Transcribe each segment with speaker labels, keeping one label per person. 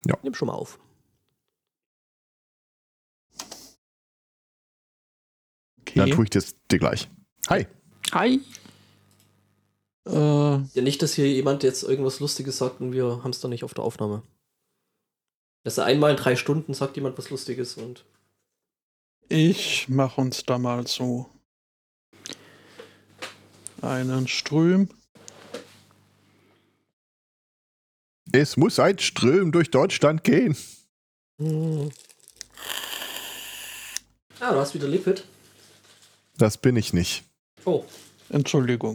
Speaker 1: Ja.
Speaker 2: Nimm schon mal auf.
Speaker 3: Okay.
Speaker 1: Dann tue ich dir gleich. Hi.
Speaker 4: Hi.
Speaker 2: Ja, nicht, dass hier jemand jetzt irgendwas Lustiges sagt und wir haben es dann nicht auf der Aufnahme. Dass er einmal in 3 Stunden sagt jemand was Lustiges und.
Speaker 3: Ich mache uns da mal so einen Ström.
Speaker 1: Es muss ein Ström durch Deutschland gehen.
Speaker 2: Ah, du hast wieder Liquid.
Speaker 1: Das bin ich nicht.
Speaker 2: Oh.
Speaker 3: Entschuldigung,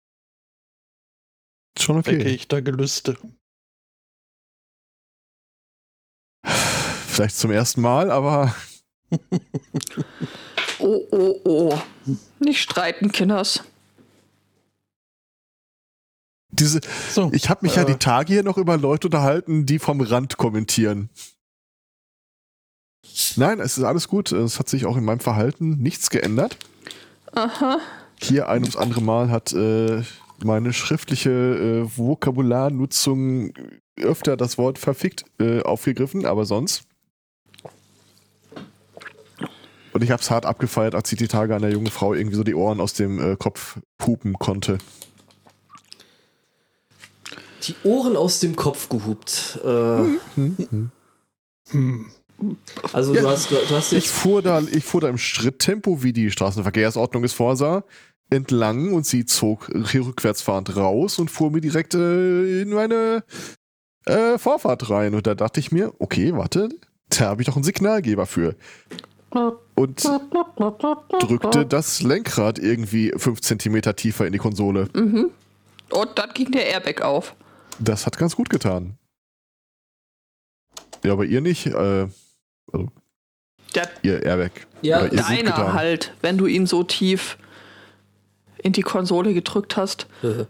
Speaker 1: Schon
Speaker 3: wecke
Speaker 1: okay.
Speaker 3: ich da Gelüste.
Speaker 1: Vielleicht zum ersten Mal, aber
Speaker 4: Oh. Nicht streiten, Kinders.
Speaker 3: So,
Speaker 1: ich habe mich ja die Tage hier noch über Leute unterhalten, die vom Rand kommentieren. Nein, es ist alles gut. Es hat sich auch in meinem Verhalten nichts geändert.
Speaker 4: Aha.
Speaker 1: Hier ein ums andere Mal hat meine schriftliche Vokabularnutzung öfter das Wort verfickt aufgegriffen, aber sonst. Und ich habe es hart abgefeiert, als ich die Tage einer jungen Frau irgendwie so die Ohren aus dem Kopf pupen konnte.
Speaker 2: Die Ohren aus dem Kopf gehupt. Also
Speaker 1: Ja.
Speaker 2: du hast
Speaker 1: Ich
Speaker 2: jetzt.
Speaker 1: fuhr da im Schritttempo, wie die Straßenverkehrsordnung es vorsah, entlang und sie zog rückwärtsfahrend raus und fuhr mir direkt in meine Vorfahrt rein. Und da dachte ich mir, okay, warte, da habe ich doch einen Signalgeber für. Und drückte das Lenkrad irgendwie 5 Zentimeter tiefer in die Konsole.
Speaker 4: Und dann ging der Airbag auf.
Speaker 1: Das hat ganz gut getan. Ja, aber ihr nicht.
Speaker 4: Der,
Speaker 1: Ihr Airbag.
Speaker 2: Ja,
Speaker 1: Oder ihr gut
Speaker 4: deiner
Speaker 1: getan.
Speaker 4: halt, wenn du ihn so tief in die Konsole gedrückt hast.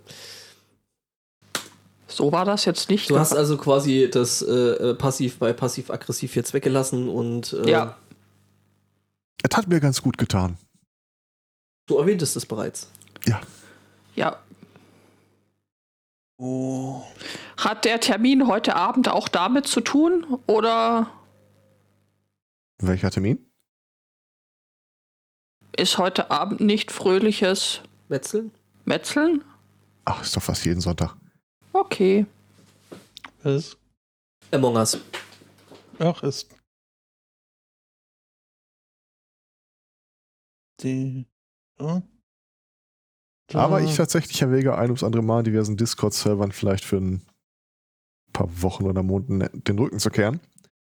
Speaker 4: So war das jetzt nicht.
Speaker 2: Du hast also quasi das passiv-aggressiv jetzt weggelassen und
Speaker 4: Ja.
Speaker 1: Es hat mir ganz gut getan.
Speaker 2: du erwähntest es bereits.
Speaker 4: Ja.
Speaker 3: oh,
Speaker 4: Hat der Termin heute Abend auch damit zu tun? Oder
Speaker 1: Welcher Termin?
Speaker 4: ist heute Abend nicht fröhliches
Speaker 2: Metzeln?
Speaker 4: Metzeln?
Speaker 1: Ach, ist doch fast jeden Sonntag.
Speaker 4: Okay.
Speaker 3: was?
Speaker 2: Among Us.
Speaker 3: Ach, ist. Die. Oh.
Speaker 1: Aber ich tatsächlich erwäge ein ums andere Mal in diversen Discord-Servern vielleicht für ein paar Wochen oder Monaten den Rücken zu kehren.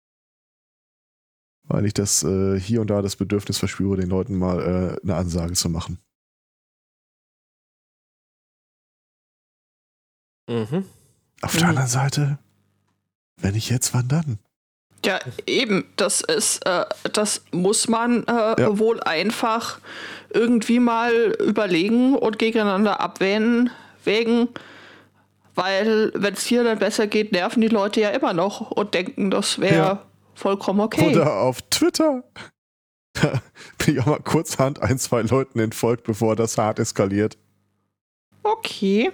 Speaker 1: Weil ich das hier und da das Bedürfnis verspüre, den Leuten mal eine Ansage zu machen. Auf der anderen Seite, wenn nicht jetzt, wann dann?
Speaker 4: Ja, eben, das muss man wohl einfach irgendwie mal überlegen und gegeneinander abwägen, weil wenn es hier dann besser geht, nerven die Leute ja immer noch und denken, das wäre vollkommen okay.
Speaker 1: Oder auf Twitter. Da bin ich auch mal kurzhand 1, 2 Leuten entfolgt, bevor das hart eskaliert.
Speaker 4: Okay.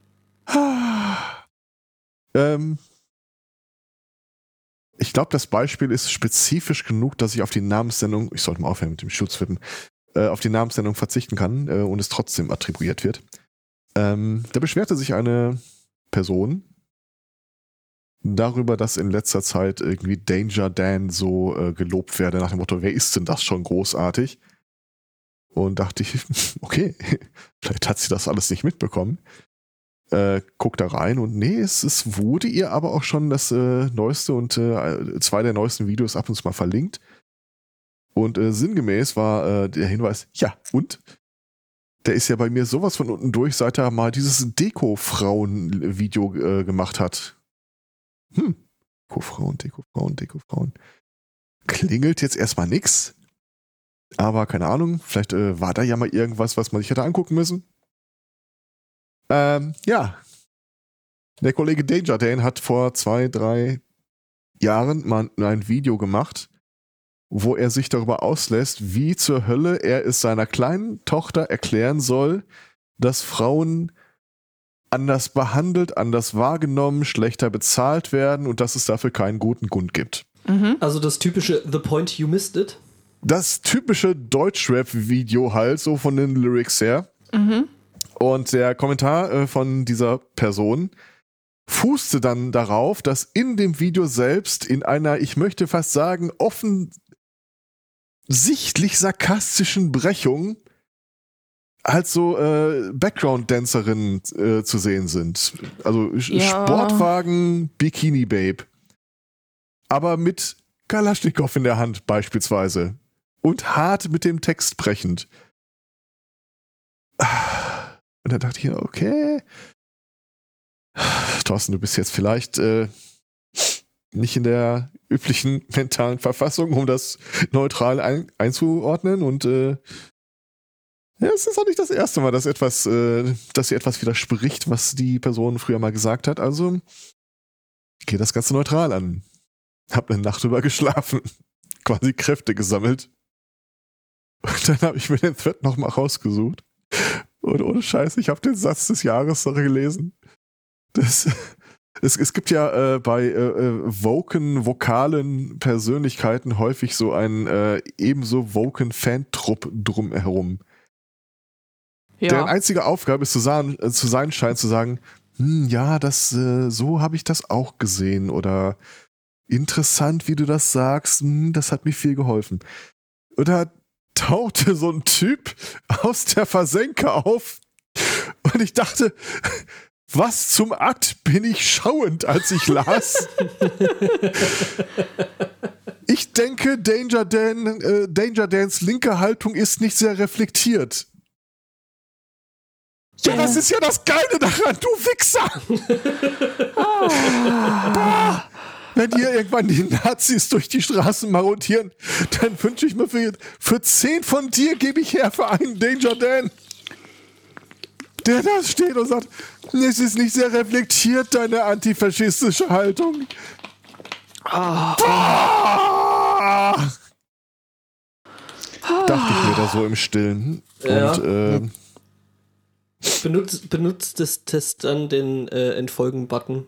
Speaker 1: Ich glaube, das Beispiel ist spezifisch genug, dass ich auf die Namensnennung, ich sollte mal aufhören mit dem Schutzwippen, auf die Namensnennung verzichten kann und es trotzdem attribuiert wird. Da beschwerte sich eine Person darüber, dass in letzter Zeit irgendwie Danger Dan so gelobt werde, nach dem Motto, wer ist denn das schon großartig? Und dachte ich, okay, vielleicht hat sie das alles nicht mitbekommen. Guck da rein und nee, es wurde ihr aber auch schon das neueste und 2 der neuesten Videos ab und zu mal verlinkt. Und sinngemäß war der Hinweis, ja, und? Der ist ja bei mir sowas von unten durch, seit er mal dieses Deko-Frauen-Video gemacht hat. Deko-Frauen. Klingelt jetzt erstmal nix. Aber keine Ahnung, vielleicht war da ja mal irgendwas, was man sich hätte angucken müssen. Ja. Der Kollege Danger Dan hat vor 2, 3 Jahren mal ein Video gemacht, wo er sich darüber auslässt, wie zur Hölle er es seiner kleinen Tochter erklären soll, dass Frauen anders behandelt, anders wahrgenommen, schlechter bezahlt werden und dass es dafür keinen guten Grund gibt.
Speaker 2: Also das typische The Point You Missed It.
Speaker 1: Das typische Deutschrap-Video halt, so von den Lyrics her. Und der Kommentar von dieser Person fußte dann darauf, dass in dem Video selbst in einer, ich möchte fast sagen, offensichtlich sarkastischen Brechung halt so Background-Dancerinnen zu sehen sind. Also Sportwagen, Bikini-Babe. Aber mit Kalaschnikow in der Hand beispielsweise. Und hart mit dem Text brechend. Und dann dachte ich, okay. Thorsten, du bist jetzt vielleicht nicht in der üblichen mentalen Verfassung, um das neutral einzuordnen. Und ja, es ist auch nicht das erste Mal, dass sie etwas widerspricht, was die Person früher mal gesagt hat. Also geht das Ganze neutral an. Hab eine Nacht drüber geschlafen. Quasi Kräfte gesammelt. Und dann habe ich mir den Thread nochmal rausgesucht. Und ohne Scheiß, ich habe den Satz des Jahres noch gelesen. Es gibt ja bei vokalen Persönlichkeiten häufig so einen ebenso voken Fantrupp drumherum.
Speaker 4: Ja.
Speaker 1: Deren einzige Aufgabe ist zu sein scheint, zu sagen, ja, so habe ich das auch gesehen oder interessant, wie du das sagst, das hat mir viel geholfen. Und da tauchte so ein Typ aus der Versenke auf und ich dachte, was zum Akt bin ich schauend, als ich las. Ich denke, Danger Dans linke Haltung ist nicht sehr reflektiert. Ja, das ist ja das Geile daran, du Wichser! Boah. Wenn hier irgendwann die Nazis durch die Straßen marodieren, dann wünsche ich mir für 10 von dir gebe ich her für einen Danger Dan. Der da steht und sagt, es ist nicht sehr reflektiert, deine antifaschistische Haltung. Dachte ich mir da so im Stillen.
Speaker 2: Ja.
Speaker 1: Und
Speaker 2: Benutzt das Test dann den Entfolgen-Button.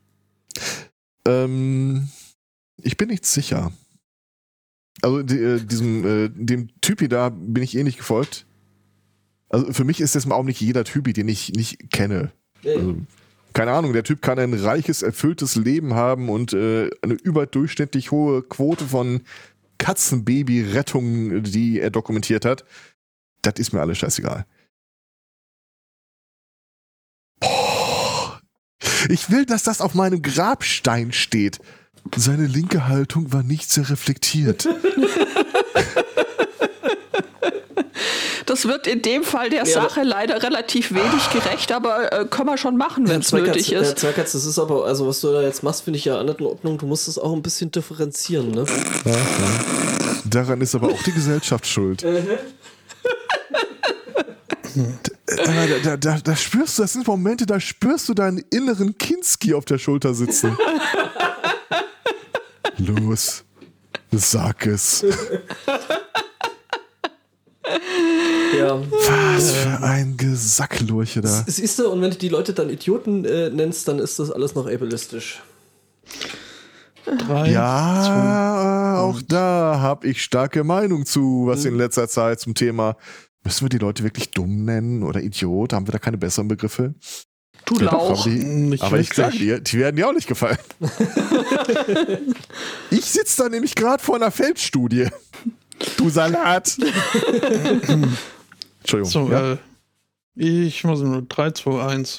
Speaker 1: Ich bin nicht sicher. Also dem Typi da bin ich nicht gefolgt. Also für mich ist das im Augenblick jeder Typi, den ich nicht kenne. Also, keine Ahnung, der Typ kann ein reiches, erfülltes Leben haben und eine überdurchschnittlich hohe Quote von Katzenbaby-Rettungen, die er dokumentiert hat. Das ist mir alles scheißegal. Ich will, dass das auf meinem Grabstein steht. Seine linke Haltung war nicht sehr reflektiert.
Speaker 4: Das wird in dem Fall der Sache leider relativ wenig gerecht, aber kann man schon machen, wenn es nötig ist.
Speaker 2: Zweikatz, das ist aber, also was du da jetzt machst, finde ich ja nicht in Ordnung. Du musst es auch ein bisschen differenzieren, ne?
Speaker 1: Ja. Daran ist aber auch die Gesellschaft schuld. Da spürst du, das sind Momente, da spürst du deinen inneren Kinski auf der Schulter sitzen. Los, sag es.
Speaker 2: Ja.
Speaker 1: Was für ein Gesacklurche da.
Speaker 2: Siehst du, und wenn du die Leute dann Idioten nennst, dann ist das alles noch ableistisch.
Speaker 3: 3,
Speaker 1: Ja, auch da habe ich starke Meinung zu, was in letzter Zeit zum Thema. Müssen wir die Leute wirklich dumm nennen oder Idiot? Haben wir da keine besseren Begriffe?
Speaker 4: Du Lauch.
Speaker 1: Aber ich sag dir, die werden dir auch nicht gefallen. Ich sitze da nämlich gerade vor einer Feldstudie. Du Salat. Entschuldigung.
Speaker 3: So,
Speaker 1: ja?
Speaker 3: ich muss nur 3, 2, 1.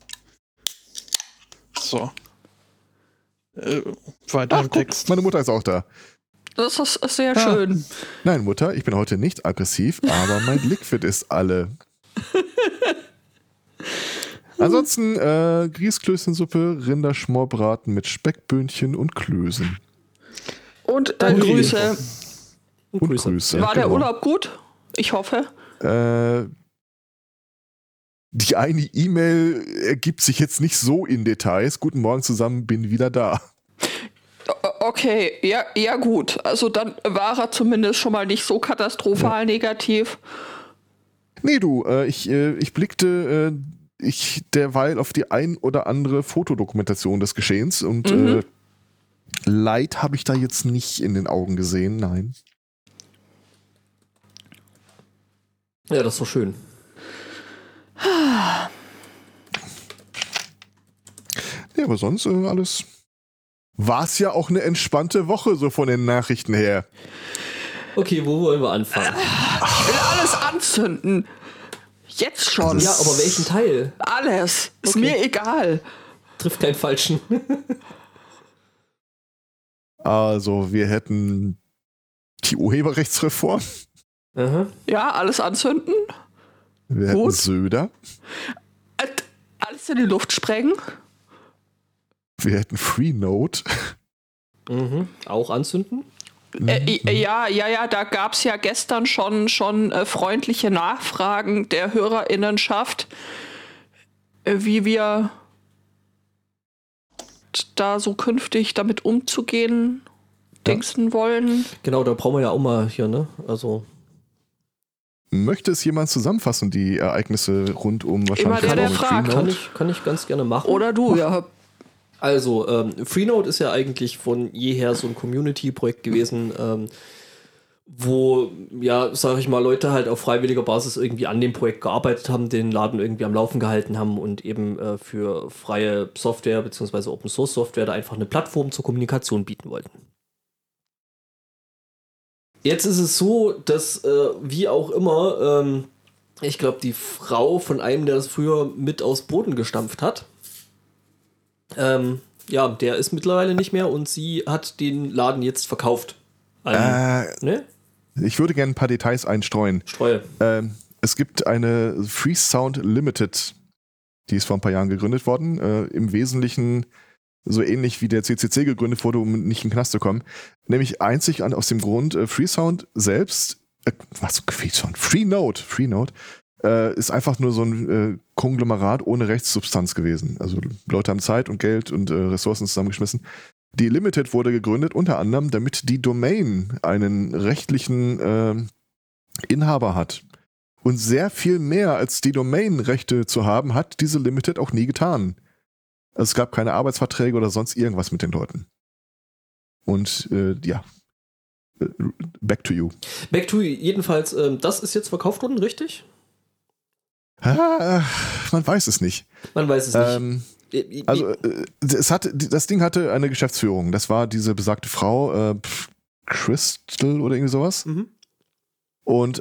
Speaker 3: So. Weiter im Text.
Speaker 1: Meine Mutter ist auch da.
Speaker 4: Das ist sehr schön.
Speaker 1: Nein, Mutter, ich bin heute nicht aggressiv, aber mein Liquid ist alle. Ansonsten Grießklößchensuppe, Rinderschmorbraten mit Speckböhnchen und Klößen.
Speaker 4: Und Grüße.
Speaker 1: Und Grüße.
Speaker 4: War der
Speaker 1: genau.
Speaker 4: Urlaub gut? Ich hoffe.
Speaker 1: Die eine E-Mail ergibt sich jetzt nicht so in Details. Guten Morgen zusammen, bin wieder da.
Speaker 4: Okay, ja gut. Also dann war er zumindest schon mal nicht so katastrophal negativ.
Speaker 1: Nee, du, ich blickte ich derweil auf die ein oder andere Fotodokumentation des Geschehens und Leid habe ich da jetzt nicht in den Augen gesehen, nein.
Speaker 2: Ja, das ist so schön.
Speaker 1: Ja, aber sonst alles. War es ja auch eine entspannte Woche, so von den Nachrichten her.
Speaker 2: Okay, wo wollen wir anfangen?
Speaker 4: Ich will alles anzünden. Jetzt schon.
Speaker 2: Ja, aber welchen Teil?
Speaker 4: Alles. Ist
Speaker 2: Okay.
Speaker 4: mir egal.
Speaker 2: Trifft keinen Falschen.
Speaker 1: Also, wir hätten die Urheberrechtsreform.
Speaker 2: Aha.
Speaker 4: Ja, alles anzünden.
Speaker 1: Wir hätten
Speaker 4: Gut.
Speaker 1: Söder.
Speaker 4: Alles in die Luft sprengen.
Speaker 1: Wir hätten Freenode.
Speaker 2: Auch anzünden?
Speaker 4: Ja, da gab es ja gestern schon freundliche Nachfragen der HörerInnenschaft, wie wir da so künftig damit umzugehen dingsen wollen.
Speaker 2: Genau, da brauchen wir ja auch mal hier, ne? Also.
Speaker 1: Möchte es jemand zusammenfassen, die Ereignisse rund um wahrscheinlich
Speaker 4: Immer der
Speaker 1: auch
Speaker 4: fragt.
Speaker 1: Freenode?
Speaker 2: Kann ich ganz gerne machen.
Speaker 4: Oder du, ja.
Speaker 2: Also, Freenode ist ja eigentlich von jeher so ein Community-Projekt gewesen, wo, ja, sag ich mal, Leute halt auf freiwilliger Basis irgendwie an dem Projekt gearbeitet haben, den Laden irgendwie am Laufen gehalten haben und eben für freie Software bzw. Open-Source-Software da einfach eine Plattform zur Kommunikation bieten wollten. Jetzt ist es so, dass, wie auch immer, ich glaube, die Frau von einem, der das früher mit aus Boden gestampft hat, ja, der ist mittlerweile nicht mehr und sie hat den Laden jetzt verkauft. Ne?
Speaker 1: Ich würde gerne ein paar Details einstreuen.
Speaker 2: Streue.
Speaker 1: Es gibt eine Freesound Limited, die ist vor ein paar Jahren gegründet worden. Im Wesentlichen so ähnlich wie der CCC gegründet wurde, um nicht in den Knast zu kommen. Nämlich einzig aus dem Grund, Freesound selbst, Freenode ist einfach nur so ein Konglomerat ohne Rechtssubstanz gewesen. Also Leute haben Zeit und Geld und Ressourcen zusammengeschmissen. Die Limited wurde gegründet unter anderem, damit die Domain einen rechtlichen Inhaber hat. Und sehr viel mehr als die Domain-Rechte zu haben, hat diese Limited auch nie getan. Also es gab keine Arbeitsverträge oder sonst irgendwas mit den Leuten. Und back to you.
Speaker 2: Back to you. Jedenfalls, das ist jetzt verkauft worden, richtig?
Speaker 1: Man weiß es nicht.
Speaker 2: Man weiß es nicht.
Speaker 1: Also das Ding hatte eine Geschäftsführung. Das war diese besagte Frau, Crystal oder irgendwie sowas. Und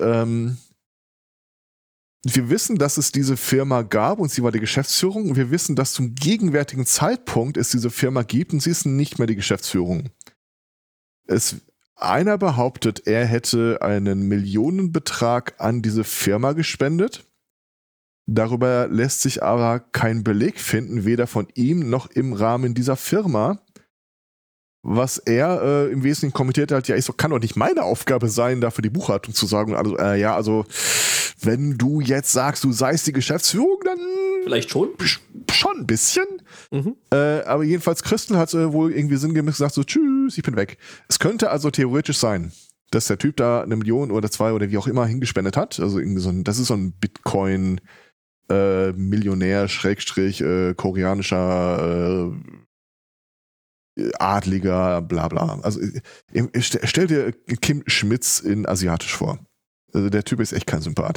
Speaker 1: wir wissen, dass es diese Firma gab und sie war die Geschäftsführung. Und wir wissen, dass zum gegenwärtigen Zeitpunkt es diese Firma gibt und sie ist nicht mehr die Geschäftsführung. Einer behauptet, er hätte einen Millionenbetrag an diese Firma gespendet. Darüber lässt sich aber kein Beleg finden, weder von ihm noch im Rahmen dieser Firma. Was er im Wesentlichen kommentiert hat, ja, kann doch nicht meine Aufgabe sein, dafür die Buchhaltung zu sagen. Also, wenn du jetzt sagst, du seist die Geschäftsführung, dann
Speaker 2: vielleicht schon.
Speaker 1: Schon ein bisschen. Aber jedenfalls, Crystal hat wohl irgendwie sinngemäß gesagt, so, tschüss, ich bin weg. Es könnte also theoretisch sein, dass der Typ da 1 Million oder 2 oder wie auch immer hingespendet hat. Also irgendwie das ist so ein Bitcoin Millionär, koreanischer Adliger, bla bla. Also stell dir Kim Schmitz in asiatisch vor. Also der Typ ist echt kein Sympath.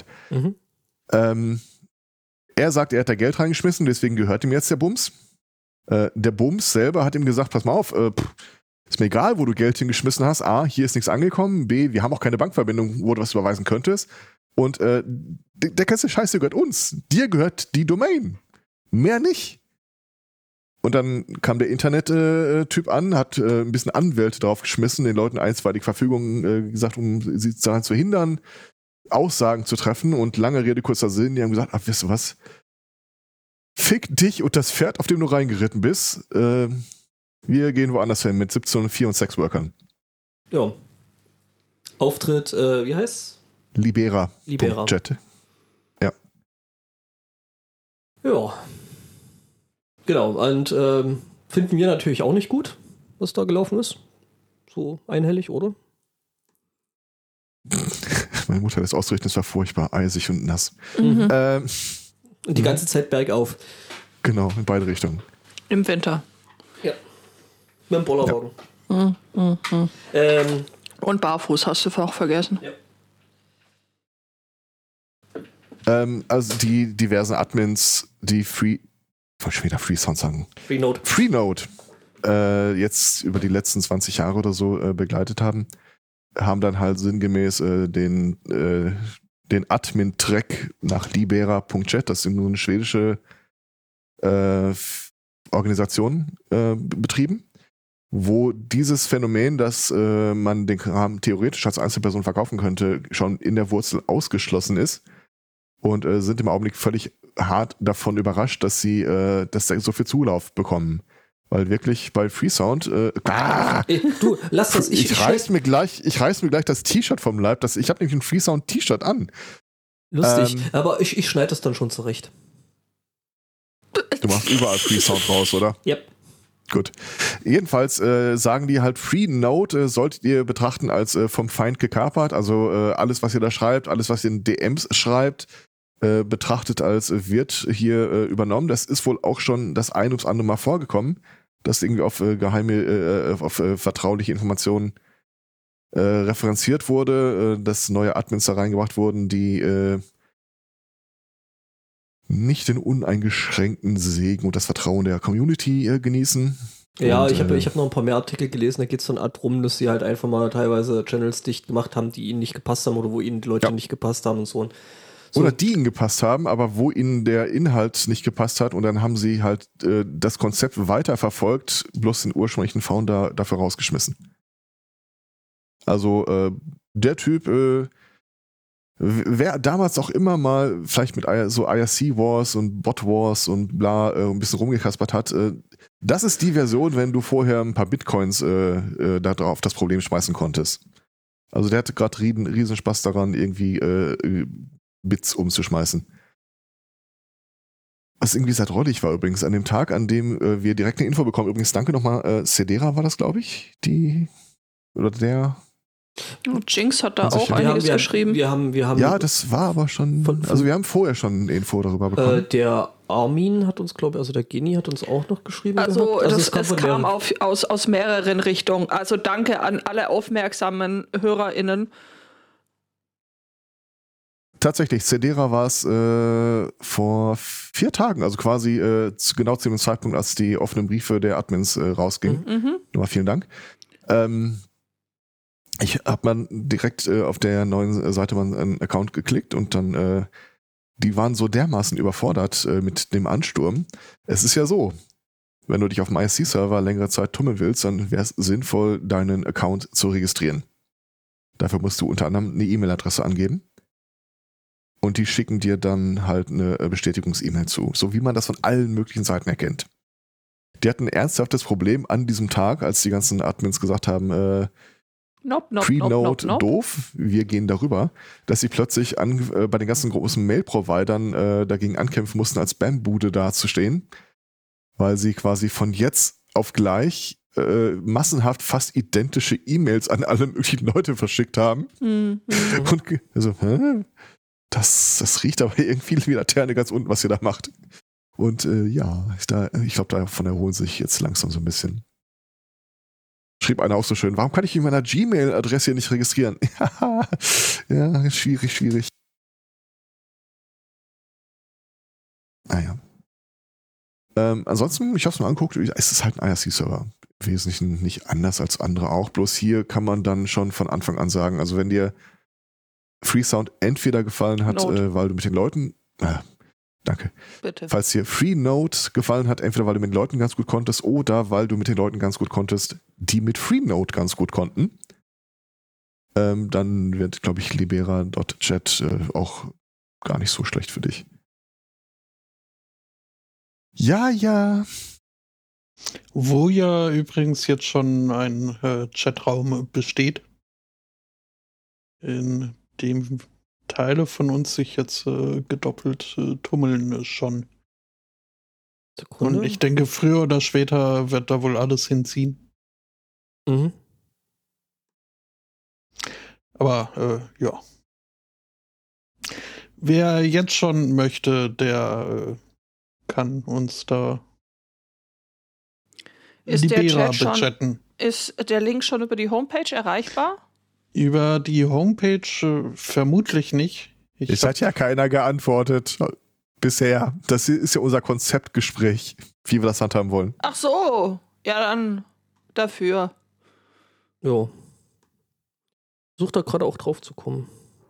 Speaker 1: Er sagt, er hat da Geld reingeschmissen, deswegen gehört ihm jetzt der Bums. Der Bums selber hat ihm gesagt, pass mal auf, ist mir egal, wo du Geld hingeschmissen hast. A, hier ist nichts angekommen. B, wir haben auch keine Bankverbindung, wo du was überweisen könntest. Und der ganze Scheiße gehört uns. Dir gehört die Domain. Mehr nicht. Und dann kam der Internet-Typ an, hat ein bisschen Anwälte draufgeschmissen, den Leuten einstweilig Verfügung gesagt, um sie daran zu hindern, Aussagen zu treffen. Und lange Rede, kurzer Sinn, die haben gesagt, wisst ihr was? Fick dich und das Pferd, auf dem du reingeritten bist. Wir gehen woanders hin mit 17 4 und Sexworkern.
Speaker 2: Ja. Auftritt, wie heißt's?
Speaker 1: Libera.
Speaker 2: Jet. Ja. Ja. Genau, und finden wir natürlich auch nicht gut, was da gelaufen ist. So einhellig, oder?
Speaker 1: Meine Mutter hat das ausgerichtet, es war furchtbar, eisig und nass.
Speaker 2: Und die ganze Zeit bergauf.
Speaker 1: Genau, in beide Richtungen.
Speaker 4: Im Winter.
Speaker 2: Ja. Mit dem Bollerwagen.
Speaker 4: Und barfuß hast du auch vergessen.
Speaker 2: Ja.
Speaker 1: Also die diversen Admins, die ich wollte schon wieder Freesound sagen. Freenode jetzt über die letzten 20 Jahre oder so begleitet haben dann halt sinngemäß den Admin-Track nach libera.chat, das ist nur eine schwedische Organisation, betrieben, wo dieses Phänomen, dass man den Kram theoretisch als Einzelperson verkaufen könnte, schon in der Wurzel ausgeschlossen ist. Und sind im Augenblick völlig hart davon überrascht, dass sie so viel Zulauf bekommen. Weil wirklich bei Freesound
Speaker 2: du, lass das.
Speaker 1: Ich reiß mir gleich das T-Shirt vom Leib. Ich habe nämlich ein Freesound-T-Shirt an.
Speaker 2: Lustig, aber ich schneide das dann schon zurecht.
Speaker 1: Du machst überall Freesound raus, oder?
Speaker 2: Ja. Yep.
Speaker 1: Gut. Jedenfalls sagen die halt, Freenode solltet ihr betrachten als vom Feind gekapert. Also alles, was ihr da schreibt, alles, was ihr in DMs schreibt, betrachtet als wird hier übernommen. Das ist wohl auch schon das ein ums andere Mal vorgekommen, dass irgendwie auf vertrauliche Informationen referenziert wurde, dass neue Admins da reingebracht wurden, die nicht den uneingeschränkten Segen und das Vertrauen der Community genießen.
Speaker 2: Ja,
Speaker 1: und,
Speaker 2: ich hab noch ein paar mehr Artikel gelesen, da geht es dann darum, dass sie halt einfach mal teilweise Channels dicht gemacht haben, die ihnen nicht gepasst haben oder wo ihnen die Leute nicht gepasst haben und so.
Speaker 1: Oder die ihnen gepasst haben, aber wo ihnen der Inhalt nicht gepasst hat und dann haben sie halt das Konzept weiterverfolgt, bloß den ursprünglichen Founder dafür rausgeschmissen. Also der Typ, wer damals auch immer mal vielleicht mit so IRC Wars und Bot Wars und bla ein bisschen rumgekaspert hat, das ist die Version, wenn du vorher ein paar Bitcoins da drauf das Problem schmeißen konntest. Also der hatte gerade riesen Spaß daran, irgendwie Bits umzuschmeißen. Was irgendwie sehr drollig war übrigens, an dem Tag, an dem wir direkt eine Info bekommen, übrigens danke nochmal, Cedera war das, glaube ich,
Speaker 4: Jinx hat da auch einiges geschrieben.
Speaker 2: Wir haben
Speaker 1: ja, das war aber schon, also wir haben vorher schon eine Info darüber bekommen.
Speaker 2: Der Armin hat uns, glaube ich, also der Geni hat uns auch noch geschrieben.
Speaker 4: Also es kam aus mehreren Richtungen. Also danke an alle aufmerksamen HörerInnen.
Speaker 1: Tatsächlich, Cedera war es vor 4 Tagen, also quasi genau zu dem Zeitpunkt, als die offenen Briefe der Admins rausgingen. Nochmal vielen Dank. Ich habe man direkt auf der neuen Seite mal einen Account geklickt und dann, die waren so dermaßen überfordert mit dem Ansturm. Es ist ja so, wenn du dich auf dem IRC-Server längere Zeit tummeln willst, dann wäre es sinnvoll, deinen Account zu registrieren. Dafür musst du unter anderem eine E-Mail-Adresse angeben. Und die schicken dir dann halt eine Bestätigungs-E-Mail zu. So wie man das von allen möglichen Seiten erkennt. Die hatten ein ernsthaftes Problem an diesem Tag, als die ganzen Admins gesagt haben, Freenode doof, wir gehen darüber, dass sie plötzlich bei den ganzen großen Mail-Providern dagegen ankämpfen mussten, als Spam-Bude dazustehen, weil sie quasi von jetzt auf gleich massenhaft fast identische E-Mails an alle möglichen Leute verschickt haben. Und also, das riecht aber irgendwie wie Laterne ganz unten, was ihr da macht. Und ich glaube, davon erholen sich jetzt langsam so ein bisschen. Schrieb einer auch so schön, warum kann ich in meiner Gmail-Adresse hier nicht registrieren? Ja, schwierig. Naja. Ansonsten, ich habe es mir angeguckt, es ist halt ein IRC-Server. Im Wesentlichen nicht anders als andere auch. Bloß hier kann man dann schon von Anfang an sagen, also wenn dir Freesound entweder gefallen hat, weil du mit den Leuten... danke.
Speaker 4: Bitte.
Speaker 1: Falls dir Freenode gefallen hat, entweder weil du mit den Leuten ganz gut konntest oder weil du mit den Leuten ganz gut konntest, die mit Freenode ganz gut konnten, dann wird, glaube ich, libera.chat auch gar nicht so schlecht für dich. Ja.
Speaker 3: Wo ja übrigens jetzt schon ein Chatraum besteht, in dem Teile von uns sich jetzt gedoppelt tummeln schon. Und ich denke, früher oder später wird da wohl alles hinziehen. Aber ja. Wer jetzt schon möchte, der kann uns da
Speaker 4: Libera budgetten. Ist der Link schon über die Homepage erreichbar?
Speaker 3: Über die Homepage vermutlich nicht.
Speaker 1: Es hat ja keiner geantwortet bisher. Das ist ja unser Konzeptgespräch, wie wir das handhaben wollen.
Speaker 4: Ach so, ja dann dafür.
Speaker 2: Jo. Such da gerade auch drauf zu kommen.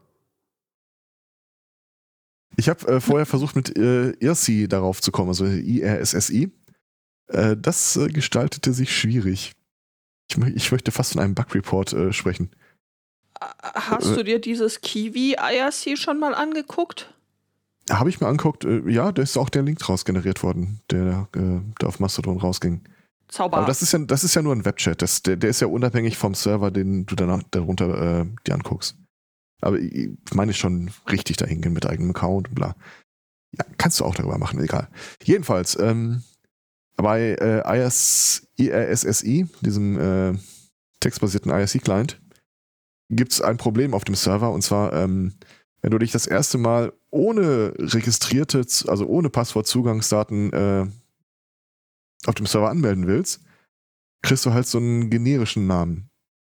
Speaker 1: Ich habe vorher versucht, mit IRSSI darauf zu kommen, also IRSSI. Das gestaltete sich schwierig. Ich möchte fast von einem Bug-Report sprechen.
Speaker 4: Hast du dir dieses Kiwi-IRC schon mal angeguckt?
Speaker 1: Habe ich mir angeguckt. Ja, da ist auch der Link draus generiert worden, der da auf Mastodon rausging.
Speaker 4: Zauber.
Speaker 1: Aber das ist ja nur ein Webchat. Der ist ja unabhängig vom Server, den du dann darunter dir anguckst. Aber ich meine schon richtig dahin gehen mit eigenem Account und bla. Ja, kannst du auch darüber machen, egal. Jedenfalls, bei IRSSI, diesem textbasierten IRC-Client, gibt es ein Problem auf dem Server. Und zwar, wenn du dich das erste Mal ohne ohne Passwort-Zugangsdaten auf dem Server anmelden willst, kriegst du halt so einen generischen Namen.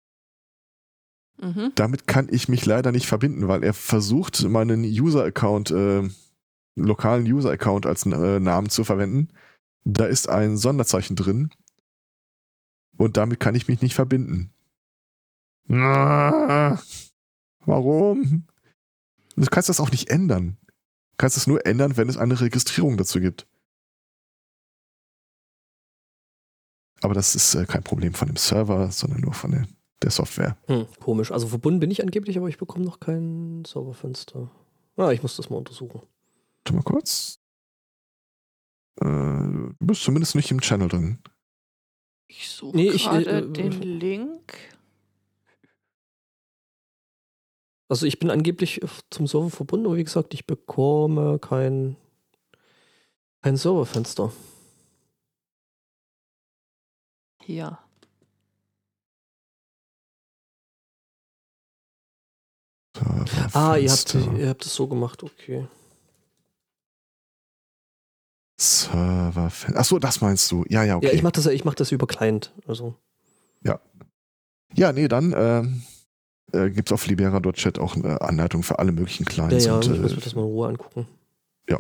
Speaker 4: Mhm.
Speaker 1: Damit kann ich mich leider nicht verbinden, weil er versucht, meinen User-Account, lokalen User-Account als Namen zu verwenden. Da ist ein Sonderzeichen drin und damit kann ich mich nicht verbinden. Warum? Du kannst das auch nicht ändern. Du kannst es nur ändern, wenn es eine Registrierung dazu gibt. Aber das ist kein Problem von dem Server, sondern nur von der Software.
Speaker 2: Komisch. Also verbunden bin ich angeblich, aber ich bekomme noch kein Serverfenster. Ich muss das mal untersuchen.
Speaker 1: Warte mal kurz. Du bist zumindest nicht im Channel drin.
Speaker 4: Ich suche gerade den Link.
Speaker 2: Also ich bin angeblich zum Server verbunden, aber wie gesagt, ich bekomme kein Serverfenster.
Speaker 4: Hier.
Speaker 2: Ihr habt es so gemacht, okay.
Speaker 1: Serverfenster. Achso, das meinst du. Ja, okay.
Speaker 2: Ja, ich mach das über Client. Also.
Speaker 1: Ja. Ja, nee, dann gibt es auf libera.chat auch eine Anleitung für alle möglichen Clients.
Speaker 2: Ja, ich muss mir das mal in Ruhe angucken.
Speaker 1: Ja.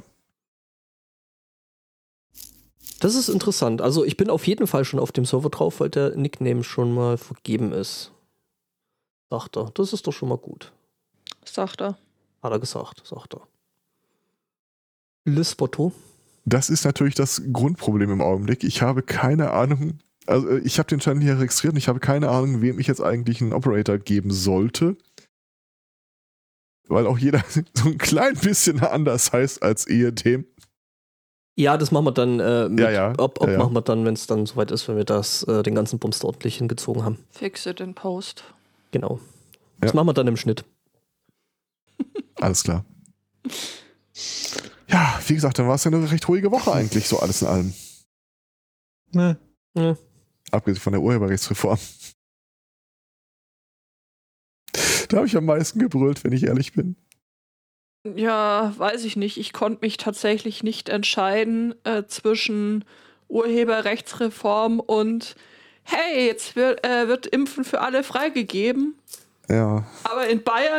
Speaker 2: Das ist interessant. Also ich bin auf jeden Fall schon auf dem Server drauf, weil der Nickname schon mal vergeben ist. Sagt er. Das ist doch schon mal gut.
Speaker 4: Sagt er.
Speaker 2: Hat er gesagt, sagt er. Lisbotto.
Speaker 1: Das ist natürlich das Grundproblem im Augenblick. Ich habe keine Ahnung, also ich habe den Channel hier registriert und ich habe keine Ahnung, wem ich jetzt eigentlich einen Operator geben sollte. Weil auch jeder so ein klein bisschen anders heißt als ehedem.
Speaker 2: Ja, das machen wir dann
Speaker 1: machen
Speaker 2: wir dann, wenn es dann soweit ist, wenn wir den ganzen Bums da ordentlich hingezogen haben.
Speaker 4: Fix it in Post.
Speaker 2: Genau. Das machen wir dann im Schnitt.
Speaker 1: Alles klar. Ja, wie gesagt, dann war es ja eine recht ruhige Woche eigentlich, so alles in allem.
Speaker 3: Ne.
Speaker 2: Ja.
Speaker 1: Abgesehen von der Urheberrechtsreform. Da habe ich am meisten gebrüllt, wenn ich ehrlich bin.
Speaker 4: Ja, weiß ich nicht. Ich konnte mich tatsächlich nicht entscheiden zwischen Urheberrechtsreform und hey, jetzt wird Impfen für alle freigegeben.
Speaker 1: Ja.
Speaker 4: Aber in Bayern,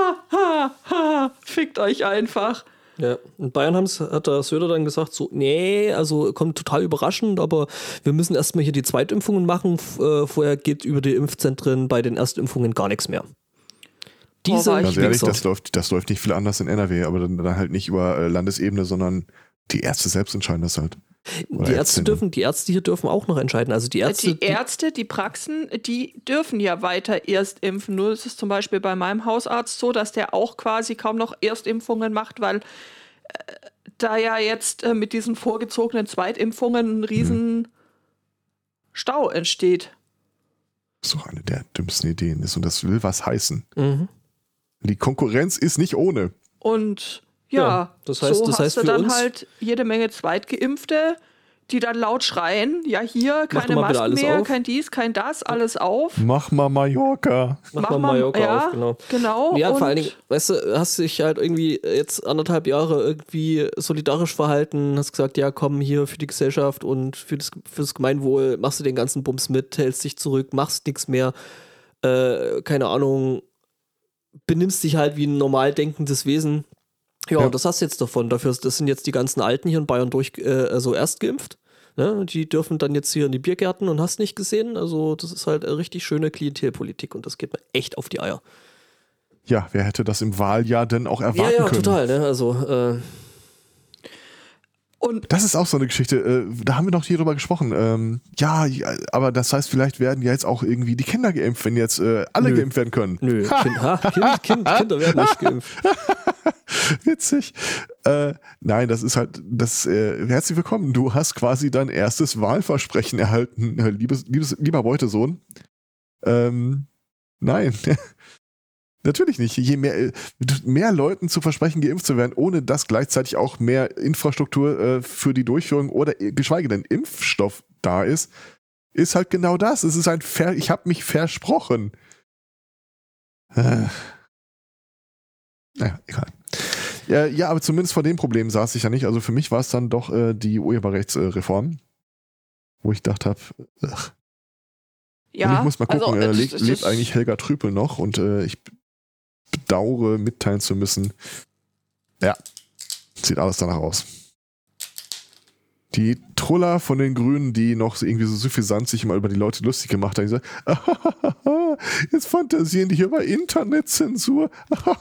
Speaker 4: fickt euch einfach.
Speaker 2: Ja, in Bayern hat der Söder dann gesagt, so, nee, also kommt total überraschend, aber wir müssen erstmal hier die Zweitimpfungen machen. Vorher geht über die Impfzentren bei den Erstimpfungen gar nichts mehr.
Speaker 1: Ganz ehrlich, das läuft nicht viel anders in NRW, aber dann halt nicht über Landesebene, sondern die Ärzte selbst entscheiden das halt.
Speaker 2: Die Ärzte hier dürfen auch noch entscheiden. Also die Ärzte,
Speaker 4: die Praxen, die dürfen ja weiter erst impfen. Nur ist es zum Beispiel bei meinem Hausarzt so, dass der auch quasi kaum noch Erstimpfungen macht, weil da ja jetzt mit diesen vorgezogenen Zweitimpfungen ein riesen Stau entsteht.
Speaker 1: Das ist doch eine der dümmsten Ideen ist und das will was heißen.
Speaker 2: Mhm.
Speaker 1: Die Konkurrenz ist nicht ohne.
Speaker 4: Und ja,
Speaker 2: das heißt
Speaker 4: hast du
Speaker 2: für
Speaker 4: dann
Speaker 2: uns
Speaker 4: halt jede Menge Zweitgeimpfte, die dann laut schreien, ja hier, keine Masken mehr, kein dies, kein das, alles auf.
Speaker 1: Mach mal Mallorca.
Speaker 2: Mach mal Mallorca auf,
Speaker 4: genau.
Speaker 2: Ja, vor allen Dingen, weißt du, hast dich halt irgendwie jetzt 1,5 Jahre irgendwie solidarisch verhalten, hast gesagt, ja komm, hier für die Gesellschaft und fürs Gemeinwohl machst du den ganzen Bums mit, hältst dich zurück, machst nichts mehr, keine Ahnung, benimmst dich halt wie ein normal denkendes Wesen. Ja, und das hast du jetzt davon. Das sind jetzt die ganzen Alten hier in Bayern also erst geimpft. Ne? Die dürfen dann jetzt hier in die Biergärten und hast nicht gesehen. Also das ist halt eine richtig schöne Klientelpolitik und das geht mir echt auf die Eier.
Speaker 1: Ja, wer hätte das im Wahljahr denn auch erwarten können? Ja,
Speaker 2: total. Ne? Also
Speaker 4: und
Speaker 1: das ist auch so eine Geschichte, da haben wir noch hier drüber gesprochen. Ja, aber das heißt, vielleicht werden ja jetzt auch irgendwie die Kinder geimpft, wenn jetzt alle geimpft werden können.
Speaker 2: Nö, Kinder werden nicht geimpft.
Speaker 1: Witzig. Nein, das ist halt, herzlich willkommen. Du hast quasi dein erstes Wahlversprechen erhalten, lieber Beutesohn. Nein. Natürlich nicht. Je mehr Leuten zu versprechen, geimpft zu werden, ohne dass gleichzeitig auch mehr Infrastruktur für die Durchführung oder geschweige denn Impfstoff da ist halt genau das. Es ist ich habe mich versprochen. Naja, egal. Ja, aber zumindest vor dem Problem saß ich ja nicht. Also für mich war es dann doch die Urheberrechtsreform, wo ich gedacht habe,
Speaker 4: ja,
Speaker 1: und ich muss mal gucken,
Speaker 4: also,
Speaker 1: lebt eigentlich Helga Trüpel noch? Und ich bedauere, mitteilen zu müssen. Ja, sieht alles danach aus. Die Troller von den Grünen, die noch irgendwie so suffisant sich immer über die Leute lustig gemacht haben, die sagen, jetzt fantasieren die hier über Internetzensur.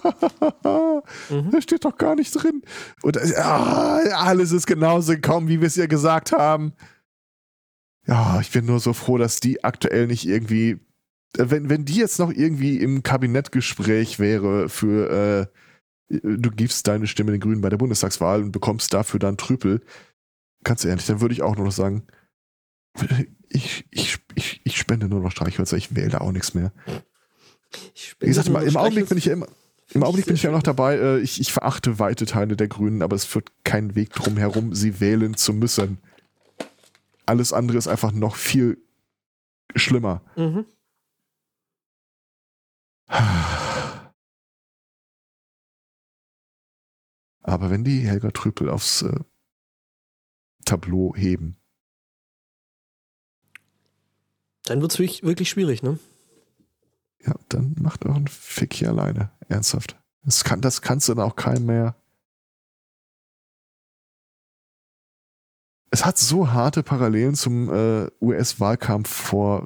Speaker 1: Da steht doch gar nicht drin. Und alles ist genauso gekommen, wie wir es ihr gesagt haben. Ja, ich bin nur so froh, dass die aktuell nicht irgendwie, wenn die jetzt noch irgendwie im Kabinettgespräch wäre für, du gibst deine Stimme den Grünen bei der Bundestagswahl und bekommst dafür dann Trüpel, ganz ehrlich, dann würde ich auch nur noch sagen, ich spende nur noch Streichhölzer, ich wähle da auch nichts mehr. Wie gesagt, im Augenblick bin ich ja immer noch dabei, ich verachte weite Teile der Grünen, aber es führt keinen Weg drum herum, sie wählen zu müssen. Alles andere ist einfach noch viel schlimmer.
Speaker 2: Mhm.
Speaker 1: Aber wenn die Helga Trüpel aufs Tableau heben,
Speaker 2: dann wird es wirklich schwierig, ne?
Speaker 1: Ja, dann macht euren Fick hier alleine. Ernsthaft. Das kannst du dann auch keinem mehr. Es hat so harte Parallelen zum US-Wahlkampf vor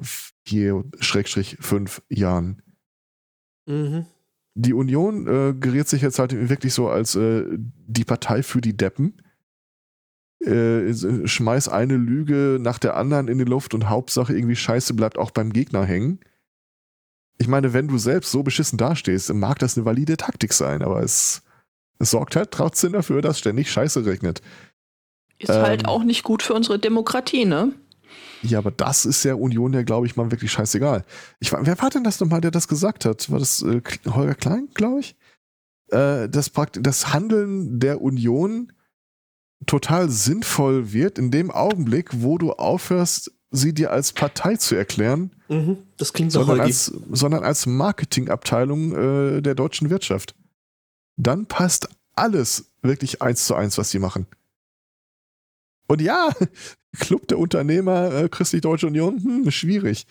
Speaker 1: 4/5 Jahren.
Speaker 2: Mhm.
Speaker 1: Die Union geriert sich jetzt halt wirklich so als die Partei für die Deppen. Schmeiß eine Lüge nach der anderen in die Luft und Hauptsache irgendwie Scheiße bleibt auch beim Gegner hängen. Ich meine, wenn du selbst so beschissen dastehst, mag das eine valide Taktik sein, aber es sorgt halt trotzdem dafür, dass ständig Scheiße regnet.
Speaker 4: Ist halt auch nicht gut für unsere Demokratie, ne?
Speaker 1: Ja, aber das ist der Union ja, glaube ich, mal wirklich scheißegal. Wer war denn das nochmal, der das gesagt hat? War das Holger Klein, glaube ich? Das Handeln der Union total sinnvoll wird in dem Augenblick, wo du aufhörst, sie dir als Partei zu erklären,
Speaker 2: das klingt doch
Speaker 1: sondern als Marketingabteilung der deutschen Wirtschaft. Dann passt alles wirklich 1:1, was die machen. Und ja, Club der Unternehmer, Christlich-Deutsche Union, schwierig.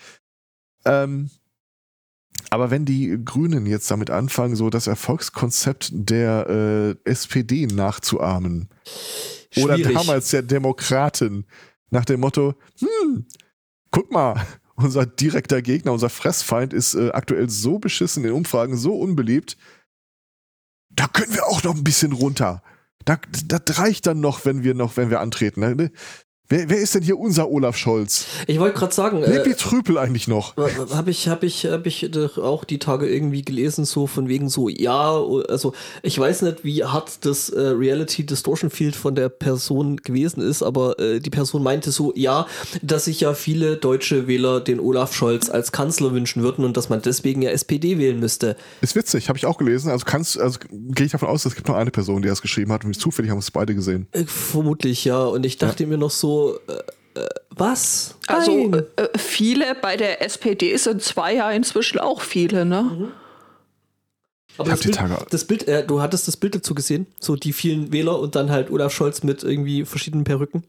Speaker 1: Aber wenn die Grünen jetzt damit anfangen, so das Erfolgskonzept der SPD nachzuahmen, schwierig. Oder damals der Demokraten, nach dem Motto, guck mal, unser direkter Gegner, unser Fressfeind ist aktuell so beschissen in Umfragen, so unbeliebt, da können wir auch noch ein bisschen runter. Das reicht dann noch, wenn wir antreten. Wer ist denn hier unser Olaf Scholz?
Speaker 2: Ich wollte gerade sagen,
Speaker 1: lebt die Trüpel eigentlich noch?
Speaker 2: Hab ich auch die Tage irgendwie gelesen, so von wegen so, ja, also ich weiß nicht, wie hart das Reality Distortion Field von der Person gewesen ist, aber die Person meinte so, ja, dass sich ja viele deutsche Wähler den Olaf Scholz als Kanzler wünschen würden und dass man deswegen ja SPD wählen müsste.
Speaker 1: Ist witzig, habe ich auch gelesen. Also gehe ich davon aus, es gibt nur eine Person, die das geschrieben hat und zufällig haben wir es beide gesehen.
Speaker 2: Vermutlich, ja. Und ich dachte mir noch so, so, was?
Speaker 4: Also viele bei der SPD sind 2 ja inzwischen auch viele, ne?
Speaker 2: Mhm. Aber das Bild, du hattest das Bild dazu gesehen, so die vielen Wähler und dann halt Olaf Scholz mit irgendwie verschiedenen Perücken.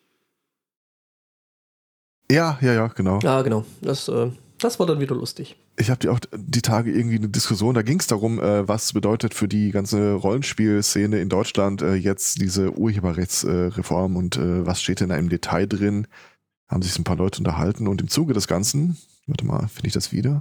Speaker 1: Ja, genau.
Speaker 2: Ja, genau. Das war dann wieder lustig.
Speaker 1: Ich habe auch die Tage irgendwie eine Diskussion, da ging es darum, was bedeutet für die ganze Rollenspielszene in Deutschland jetzt diese Urheberrechtsreform und was steht denn da im Detail drin. Haben sich ein paar Leute unterhalten und im Zuge des Ganzen, warte mal, finde ich das wieder?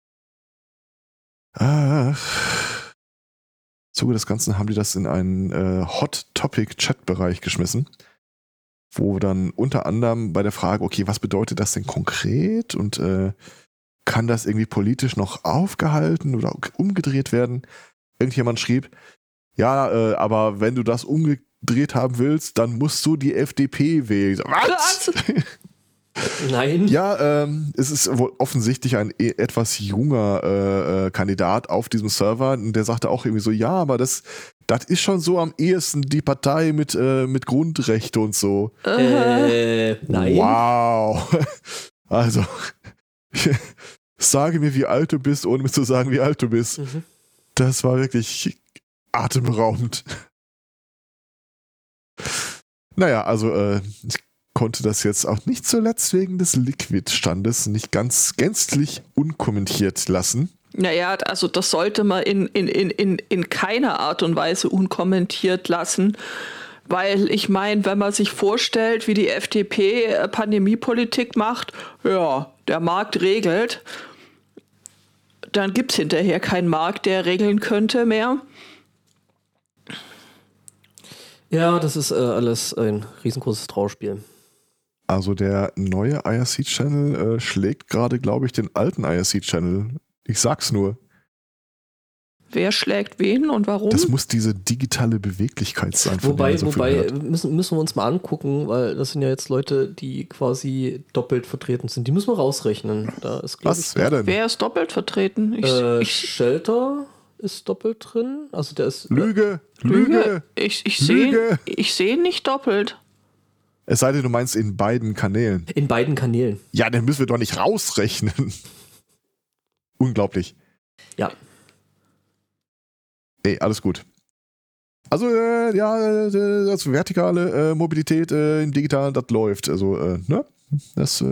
Speaker 1: Im Zuge des Ganzen haben die das in einen Hot-Topic-Chat-Bereich geschmissen, wo dann unter anderem bei der Frage, okay, was bedeutet das denn konkret und kann das irgendwie politisch noch aufgehalten oder umgedreht werden? Irgendjemand schrieb, ja, aber wenn du das umgedreht haben willst, dann musst du die FDP wählen. Was?
Speaker 2: Nein.
Speaker 1: Ja, es ist wohl offensichtlich ein etwas junger Kandidat auf diesem Server, der sagte auch irgendwie so, ja, aber das ist schon so am ehesten die Partei mit Grundrechte und so.
Speaker 2: Nein.
Speaker 1: Wow. Also, sage mir, wie alt du bist, ohne mir zu sagen, wie alt du bist. Mhm. Das war wirklich atemberaubend. Naja, also ich konnte das jetzt auch nicht zuletzt wegen des Liquid-Standes nicht ganz gänzlich unkommentiert lassen.
Speaker 4: Naja, also das sollte man in keiner Art und Weise unkommentiert lassen, weil ich meine, wenn man sich vorstellt, wie die FDP Pandemiepolitik macht, ja, der Markt regelt, dann gibt es hinterher keinen Markt, der regeln könnte mehr.
Speaker 2: Ja, das ist alles ein riesengroßes Trauerspiel.
Speaker 1: Also der neue IRC-Channel schlägt gerade, glaube ich, den alten IRC-Channel. Ich sag's nur.
Speaker 4: Wer schlägt wen und warum?
Speaker 1: Das muss diese digitale Beweglichkeit sein.
Speaker 2: Wobei müssen wir uns mal angucken, weil das sind ja jetzt Leute, die quasi doppelt vertreten sind. Die müssen wir rausrechnen. Da ist,
Speaker 1: was? Wer denn?
Speaker 4: Wer ist doppelt vertreten?
Speaker 2: Shelter ist doppelt drin. Also der ist
Speaker 1: Lüge.
Speaker 4: Ich sehe nicht doppelt.
Speaker 1: Es sei denn, du meinst in beiden Kanälen.
Speaker 2: In beiden Kanälen.
Speaker 1: Ja, dann müssen wir doch nicht rausrechnen. Unglaublich.
Speaker 2: Ja.
Speaker 1: Ey, alles gut. Also, also vertikale Mobilität in digital, das läuft. Also, ne? Das,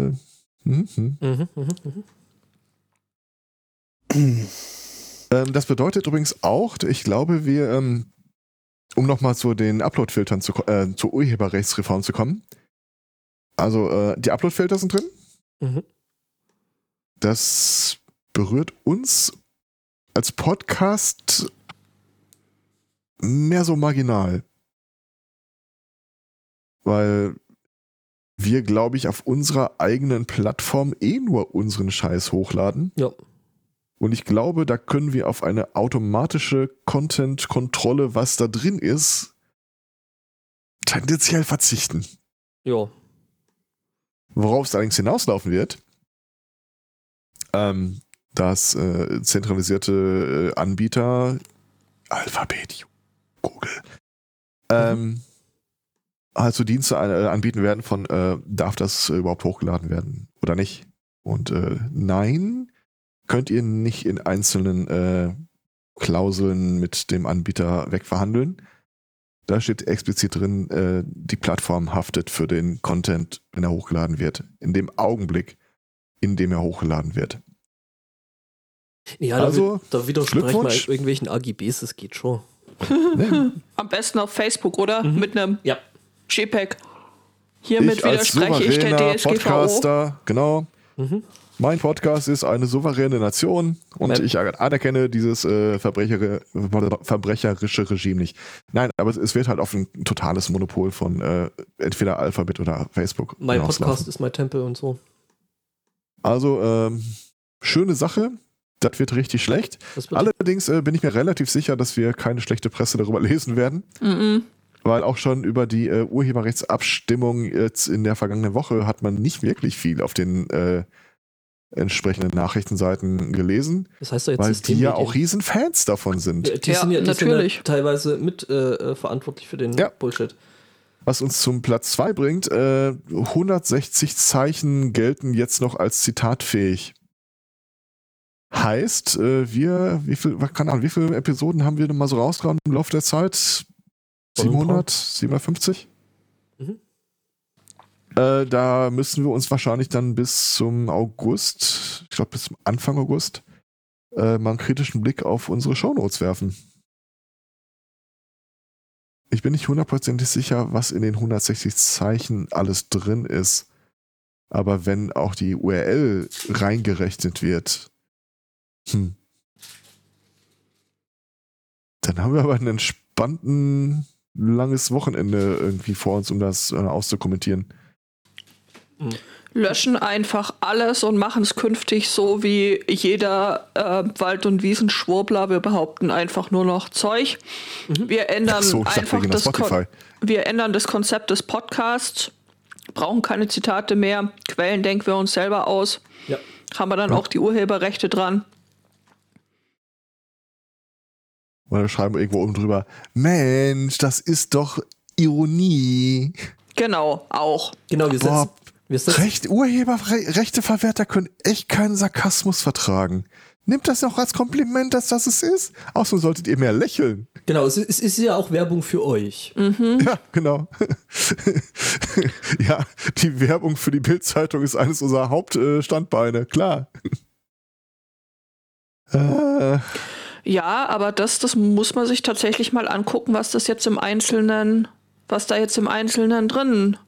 Speaker 1: das bedeutet übrigens auch, ich glaube, wir, um nochmal zu den Upload-Filtern zur Urheberrechtsreform zu kommen. Also, die Upload-Filter sind drin. Mhm. Das berührt uns als Podcast mehr so marginal. Weil wir, glaube ich, auf unserer eigenen Plattform nur unseren Scheiß hochladen.
Speaker 2: Ja.
Speaker 1: Und ich glaube, da können wir auf eine automatische Content-Kontrolle, was da drin ist, tendenziell verzichten.
Speaker 2: Ja.
Speaker 1: Worauf es allerdings hinauslaufen wird, dass zentralisierte Anbieter, Alphabet, Google, also Dienste anbieten werden von, darf das überhaupt hochgeladen werden oder nicht? Und nein, könnt ihr nicht in einzelnen Klauseln mit dem Anbieter wegverhandeln. Da steht explizit drin, die Plattform haftet für den Content, wenn er hochgeladen wird. In dem Augenblick, in dem er hochgeladen wird.
Speaker 2: Ja, also, da widersprechen wir irgendwelchen AGBs, das geht schon.
Speaker 4: Nee. Am besten auf Facebook, oder? Mhm. Mit einem JPEG. Hiermit widerspreche ich der DSGVO.
Speaker 1: Podcaster, genau. Mhm. Mein Podcast ist eine souveräne Nation und ich anerkenne dieses verbrecherische Regime nicht. Nein, aber es wird halt auf ein totales Monopol von entweder Alphabet oder Facebook.
Speaker 2: Mein Podcast ist mein Tempel und so.
Speaker 1: Also, schöne Sache. Das wird richtig schlecht. Allerdings bin ich mir relativ sicher, dass wir keine schlechte Presse darüber lesen werden. Mhm. Weil auch schon über die Urheberrechtsabstimmung jetzt in der vergangenen Woche hat man nicht wirklich viel auf den entsprechenden Nachrichtenseiten gelesen. Das heißt jetzt weil die ja auch riesen Fans davon sind.
Speaker 2: Die sind ja natürlich teilweise mit verantwortlich für den Bullshit.
Speaker 1: Was uns zum Platz 2 bringt, 160 Zeichen gelten jetzt noch als zitatfähig. Heißt, wie viele Episoden haben wir denn mal so rausgehauen im Laufe der Zeit? 700, 750?
Speaker 2: Mhm.
Speaker 1: Da müssen wir uns wahrscheinlich dann bis zum August, ich glaube bis zum Anfang August, mal einen kritischen Blick auf unsere Shownotes werfen. Ich bin nicht hundertprozentig sicher, was in den 160 Zeichen alles drin ist. Aber wenn auch die URL reingerechnet wird, dann haben wir aber ein entspannten, langes Wochenende irgendwie vor uns, um das auszukommentieren.
Speaker 4: Löschen einfach alles und machen es künftig so wie jeder Wald- und Wiesenschwurbler. Wir behaupten einfach nur noch Zeug. Wir ändern wir ändern das Konzept des Podcasts, brauchen keine Zitate mehr, Quellen denken wir uns selber aus.
Speaker 2: Ja.
Speaker 4: Haben wir dann auch die Urheberrechte dran.
Speaker 1: Oder wir schreiben irgendwo oben drüber, Mensch, das ist doch Ironie.
Speaker 4: Genau, auch.
Speaker 2: Genau,
Speaker 1: Urheberrechteverwerter können echt keinen Sarkasmus vertragen. Nimmt das auch als Kompliment, dass das es ist? Außerdem solltet ihr mehr lächeln.
Speaker 2: Genau, es ist ja auch Werbung für euch.
Speaker 1: Ja, genau. Ja, die Werbung für die Bild-Zeitung ist eines unserer Hauptstandbeine, klar.
Speaker 4: Ja, aber das muss man sich tatsächlich mal angucken, was da jetzt im Einzelnen drin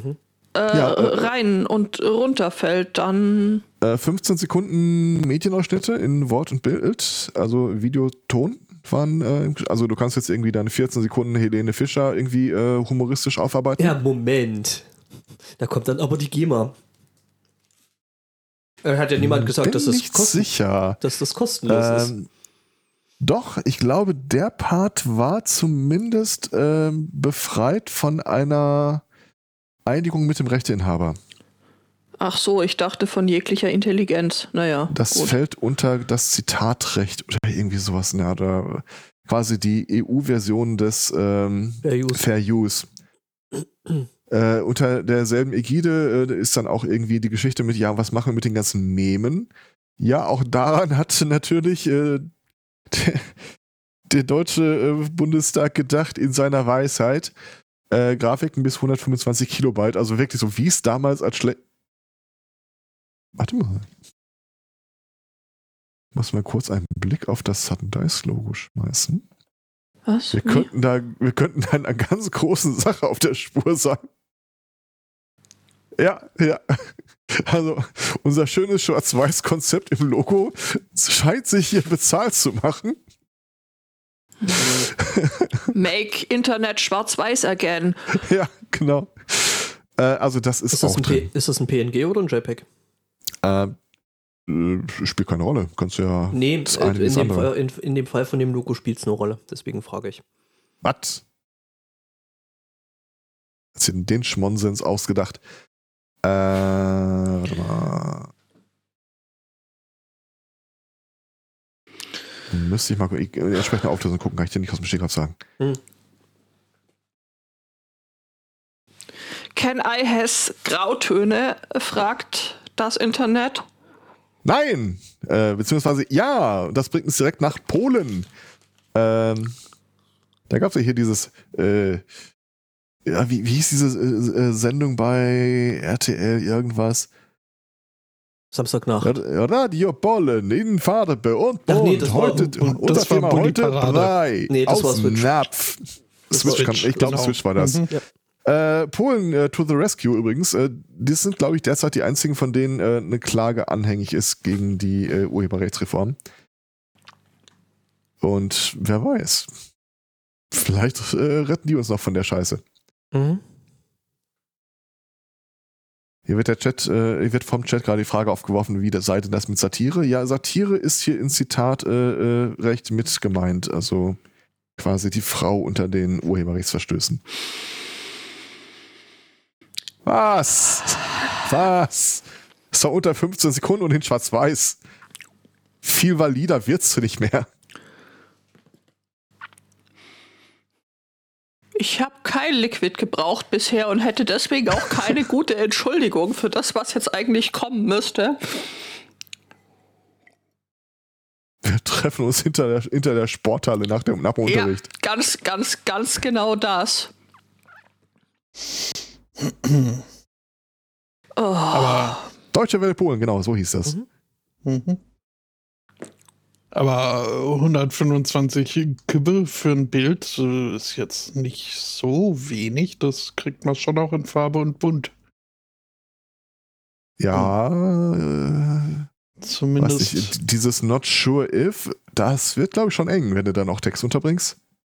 Speaker 4: rein und runter fällt. Dann
Speaker 1: 15 Sekunden Medienausschnitte in Wort und Bild, also Videoton waren, also du kannst jetzt irgendwie deine 14 Sekunden Helene Fischer irgendwie humoristisch aufarbeiten.
Speaker 2: Ja, Moment. Da kommt dann aber die GEMA. Hat ja niemand gesagt, dass das kostenlos ist.
Speaker 1: Doch, ich glaube, der Part war zumindest befreit von einer Einigung mit dem Rechteinhaber.
Speaker 4: Ach so, ich dachte von jeglicher Intelligenz. Naja.
Speaker 1: Das fällt unter das Zitatrecht oder irgendwie sowas. Ja, oder quasi die EU-Version des Fair Use. Unter derselben Ägide ist dann auch irgendwie die Geschichte mit, ja, was machen wir mit den ganzen Memen? Ja, auch daran hat natürlich der deutsche Bundestag gedacht in seiner Weisheit. Grafiken bis 125 Kilobyte, also wirklich so, wie es damals als Warte mal. Ich muss mal kurz einen Blick auf das Sudden Dice Logo schmeißen.
Speaker 4: Was?
Speaker 1: Wir könnten da einer ganz großen Sache auf der Spur sein. Ja. Also, unser schönes Schwarz-Weiß-Konzept im Logo scheint sich hier bezahlt zu machen.
Speaker 4: Make Internet schwarz-weiß again.
Speaker 1: Ja, genau. Also das ist auch drin.
Speaker 2: Ist das ein PNG oder ein JPEG?
Speaker 1: Spielt keine Rolle. Kannst du ja.
Speaker 2: Nee, in dem Fall von dem Logo spielt es eine Rolle. Deswegen frage ich.
Speaker 1: Was? Hast du den Schmonsens ausgedacht? Warte mal. Müsste ich mal entsprechende Auflösung gucken, kann ich dir nicht aus dem Stegreif sagen.
Speaker 4: Can I has Grautöne? Fragt das Internet.
Speaker 1: Nein! Beziehungsweise ja, das bringt uns direkt nach Polen. Da gab es ja hier dieses wie hieß diese Sendung bei RTL irgendwas?
Speaker 2: Samstagnacht.
Speaker 1: Radio Polen in Farbe und
Speaker 2: Ach nee, das
Speaker 1: heute
Speaker 3: war
Speaker 1: unser Thema heute Brei.
Speaker 2: Nee, das war
Speaker 1: aus
Speaker 2: Switch.
Speaker 1: Napf. Ich glaube, Switch war das.
Speaker 2: Ja.
Speaker 1: Polen to the rescue übrigens. Die sind, glaube ich, derzeit die einzigen, von denen eine Klage anhängig ist gegen die Urheberrechtsreform. Und wer weiß. Vielleicht retten die uns noch von der Scheiße. Hier wird wird vom Chat gerade die Frage aufgeworfen, wie sei denn das mit Satire? Ja, Satire ist hier in Zitat recht mit gemeint. Also quasi die Frau unter den Urheberrechtsverstößen. Was? Das war unter 15 Sekunden und in Schwarz-Weiß. Viel valider wird's nicht mehr.
Speaker 4: Ich habe kein Liquid gebraucht bisher und hätte deswegen auch keine gute Entschuldigung für das, was jetzt eigentlich kommen müsste.
Speaker 1: Wir treffen uns hinter der Sporthalle nach dem Unterricht.
Speaker 4: Ja, ganz genau das.
Speaker 3: Aber
Speaker 1: Deutsche Welle Polen, genau, so hieß das.
Speaker 3: Aber 125 Kübel für ein Bild ist jetzt nicht so wenig. Das kriegt man schon auch in Farbe und bunt.
Speaker 1: Ja,
Speaker 3: Zumindest.
Speaker 1: weiß nicht, dieses Not Sure If, das wird, glaube ich, schon eng, wenn du dann auch Text unterbringst.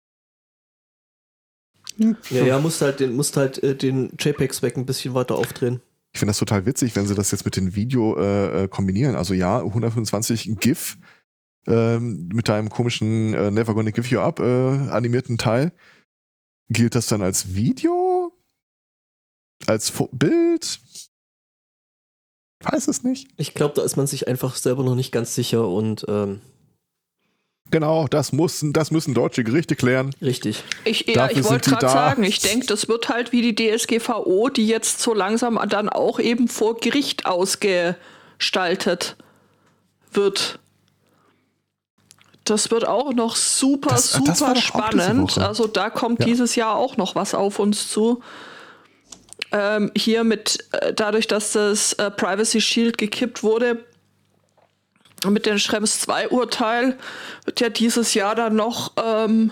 Speaker 2: Ja, musst halt den JPEG-Spec ein bisschen weiter aufdrehen.
Speaker 1: Ich finde das total witzig, wenn sie das jetzt mit dem Video kombinieren. Also ja, 125 GIF mit deinem komischen Never Gonna Give You Up animierten Teil. Gilt das dann als Video? Als Bild? Weiß es nicht.
Speaker 2: Ich glaube, da ist man sich einfach selber noch nicht ganz sicher und
Speaker 1: Genau, das müssen deutsche Gerichte klären.
Speaker 2: richtig.
Speaker 4: Ich wollte gerade sagen, ich denke, das wird halt wie die DSGVO, die jetzt so langsam dann auch eben vor Gericht ausgestaltet wird. Das wird auch noch super spannend. Also da kommt dieses Jahr auch noch was auf uns zu. Hier dadurch, dass das Privacy Shield gekippt wurde, mit dem Schrems 2 Urteil wird ja dieses Jahr dann noch ein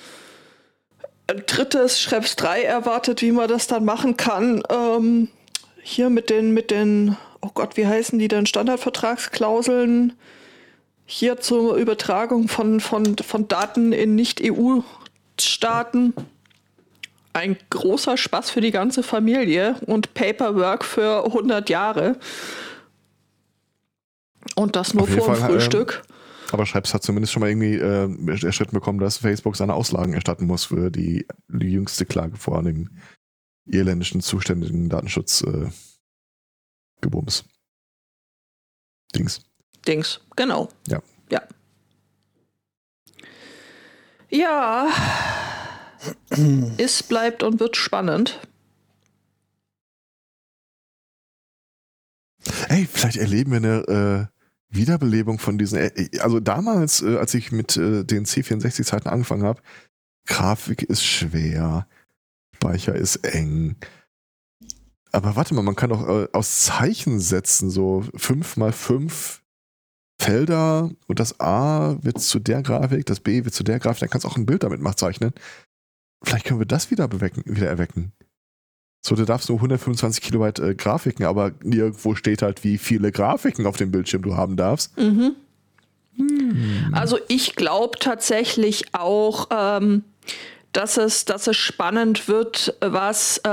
Speaker 4: drittes Schrems 3 erwartet, wie man das dann machen kann. Hier mit den, oh Gott, wie heißen die denn, Standardvertragsklauseln hier zur Übertragung von Daten in Nicht-EU-Staaten. Ein großer Spaß für die ganze Familie und Paperwork für 100 Jahre. Und das nur vor dem Frühstück.
Speaker 1: Aber Schreibs hat zumindest schon mal irgendwie erschritten bekommen, dass Facebook seine Auslagen erstatten muss für die jüngste Klage vor dem irländischen zuständigen Datenschutz Gebums. Dings,
Speaker 4: genau.
Speaker 1: Ja.
Speaker 4: Ja. Es bleibt und wird spannend.
Speaker 1: Ey, vielleicht erleben wir eine Wiederbelebung von diesen. Also damals, als ich mit den C64-Zeiten angefangen habe, Grafik ist schwer, Speicher ist eng. Aber warte mal, man kann doch aus Zeichen setzen, so 5x5 Felder und das A wird zu der Grafik, das B wird zu der Grafik, dann kannst du auch ein Bild damit zeichnen. Vielleicht können wir das wieder erwecken. So, du darfst nur 125 Kilobyte Grafiken, aber nirgendwo steht halt, wie viele Grafiken auf dem Bildschirm du haben darfst.
Speaker 4: Mhm. Also ich glaube tatsächlich auch, dass es spannend wird, was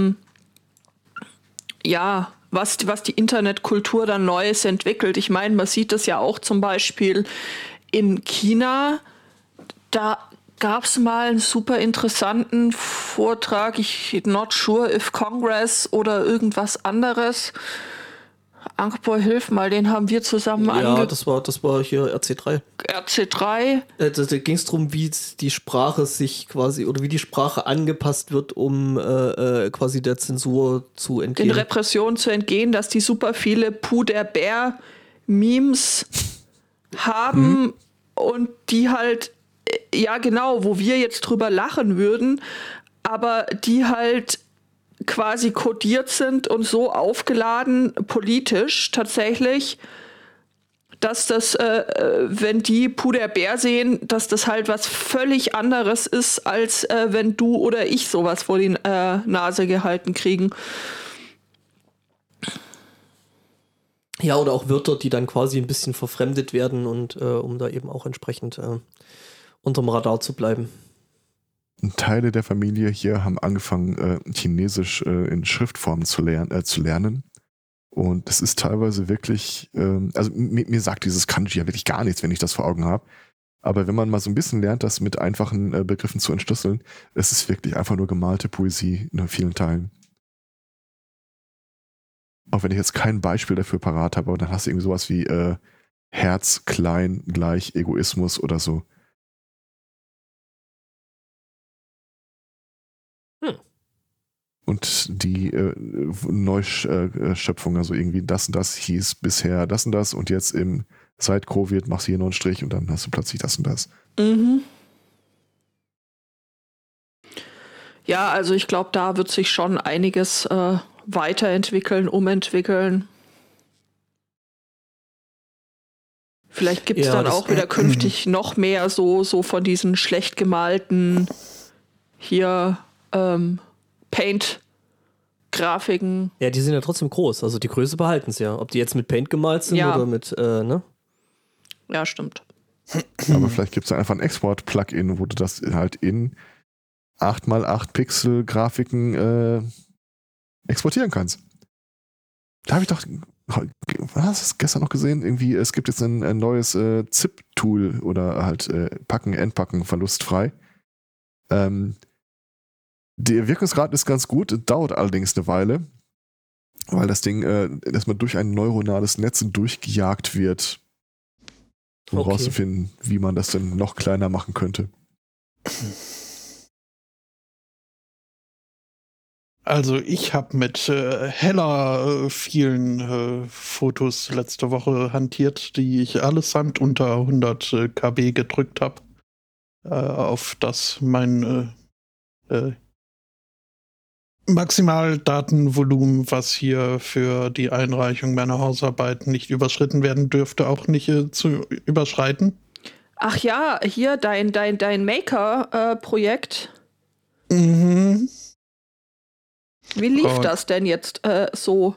Speaker 4: die Internetkultur dann Neues entwickelt. Ich meine, man sieht das ja auch zum Beispiel in China. Da gab es mal einen super interessanten Vortrag, not sure if Congress oder irgendwas anderes. Angpor, hilf mal, den haben wir zusammen
Speaker 2: das war hier RC3.
Speaker 4: RC3.
Speaker 2: Da ging es darum, wie die Sprache sich quasi, oder wie die Sprache angepasst wird, um quasi der Zensur zu entgehen.
Speaker 4: Den Repressionen zu entgehen, dass die super viele Puh-der-Bär-Memes haben und die halt, ja genau, wo wir jetzt drüber lachen würden, aber die halt quasi kodiert sind und so aufgeladen, politisch tatsächlich, dass das, wenn die Puh-der-Bär sehen, dass das halt was völlig anderes ist, als wenn du oder ich sowas vor die Nase gehalten kriegen.
Speaker 2: Ja, oder auch Wörter, die dann quasi ein bisschen verfremdet werden und um da eben auch entsprechend unterm Radar zu bleiben.
Speaker 1: Teile der Familie hier haben angefangen, Chinesisch in Schriftformen zu lernen. Und das ist teilweise wirklich, also mir sagt dieses Kanji ja wirklich gar nichts, wenn ich das vor Augen habe. Aber wenn man mal so ein bisschen lernt, das mit einfachen Begriffen zu entschlüsseln, es ist wirklich einfach nur gemalte Poesie in vielen Teilen. Auch wenn ich jetzt kein Beispiel dafür parat habe, aber dann hast du irgendwie sowas wie Herz klein gleich Egoismus oder so. und die Neuschöpfung, also irgendwie das und das hieß bisher das und jetzt seit Covid machst du hier noch einen Strich und dann hast du plötzlich das und das.
Speaker 4: Mhm. Ja, also ich glaube, da wird sich schon einiges weiterentwickeln, umentwickeln. Vielleicht gibt es dann auch wieder künftig noch mehr so von diesen schlecht gemalten hier Paint-Grafiken.
Speaker 2: Ja, die sind ja trotzdem groß. Also die Größe behalten sie ja. Ob die jetzt mit Paint gemalt sind oder mit, ne?
Speaker 4: Ja, stimmt.
Speaker 1: Aber vielleicht gibt es einfach ein Export-Plugin, wo du das halt in 8x8 Pixel Grafiken exportieren kannst. Da habe ich doch, was hast du gestern noch gesehen? Irgendwie, es gibt jetzt ein neues ZIP-Tool oder halt Entpacken verlustfrei. Der Wirkungsgrad ist ganz gut, dauert allerdings eine Weile, weil das Ding erstmal durch ein neuronales Netz durchgejagt wird, um rauszufinden, wie man das denn noch kleiner machen könnte.
Speaker 3: Also ich habe mit heller vielen Fotos letzte Woche hantiert, die ich allesamt unter 100 KB gedrückt habe, auf das mein Maximaldatenvolumen, was hier für die Einreichung meiner Hausarbeit nicht überschritten werden dürfte, auch nicht zu überschreiten.
Speaker 4: Ach ja, hier dein Maker-Projekt.
Speaker 3: Mhm.
Speaker 4: Wie lief das denn jetzt so?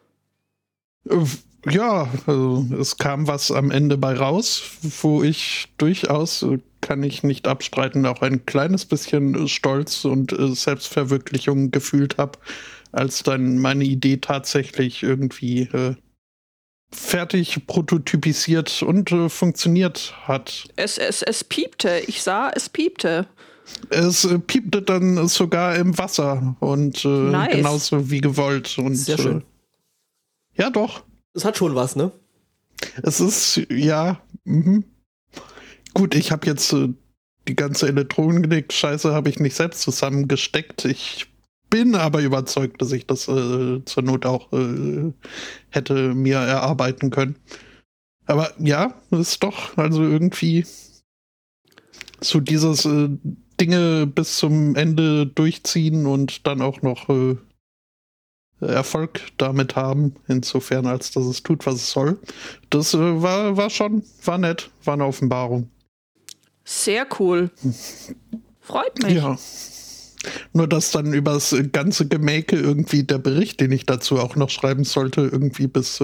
Speaker 3: Ja, also es kam was am Ende bei raus, wo ich durchaus, kann ich nicht abstreiten, auch ein kleines bisschen Stolz und Selbstverwirklichung gefühlt habe, als dann meine Idee tatsächlich irgendwie fertig prototypisiert und funktioniert hat.
Speaker 4: Es piepte, ich sah, es piepte.
Speaker 3: Es piepte dann sogar im Wasser und
Speaker 4: nice.
Speaker 3: Genauso wie gewollt. Und,
Speaker 2: sehr schön.
Speaker 3: Ja, doch.
Speaker 2: Es hat schon was, ne?
Speaker 3: Es ist, ja, gut, ich habe jetzt die ganze Elektronik-Scheiße habe ich nicht selbst zusammengesteckt. Ich bin aber überzeugt, dass ich das zur Not auch hätte mir erarbeiten können. Aber ja, ist doch, also irgendwie so dieses Dinge bis zum Ende durchziehen und dann auch noch Erfolg damit haben, insofern als dass es tut, was es soll. Das war nett, war eine Offenbarung.
Speaker 4: Sehr cool. Freut mich.
Speaker 3: Ja. Nur dass dann über das ganze Gemäke irgendwie der Bericht, den ich dazu auch noch schreiben sollte, irgendwie bis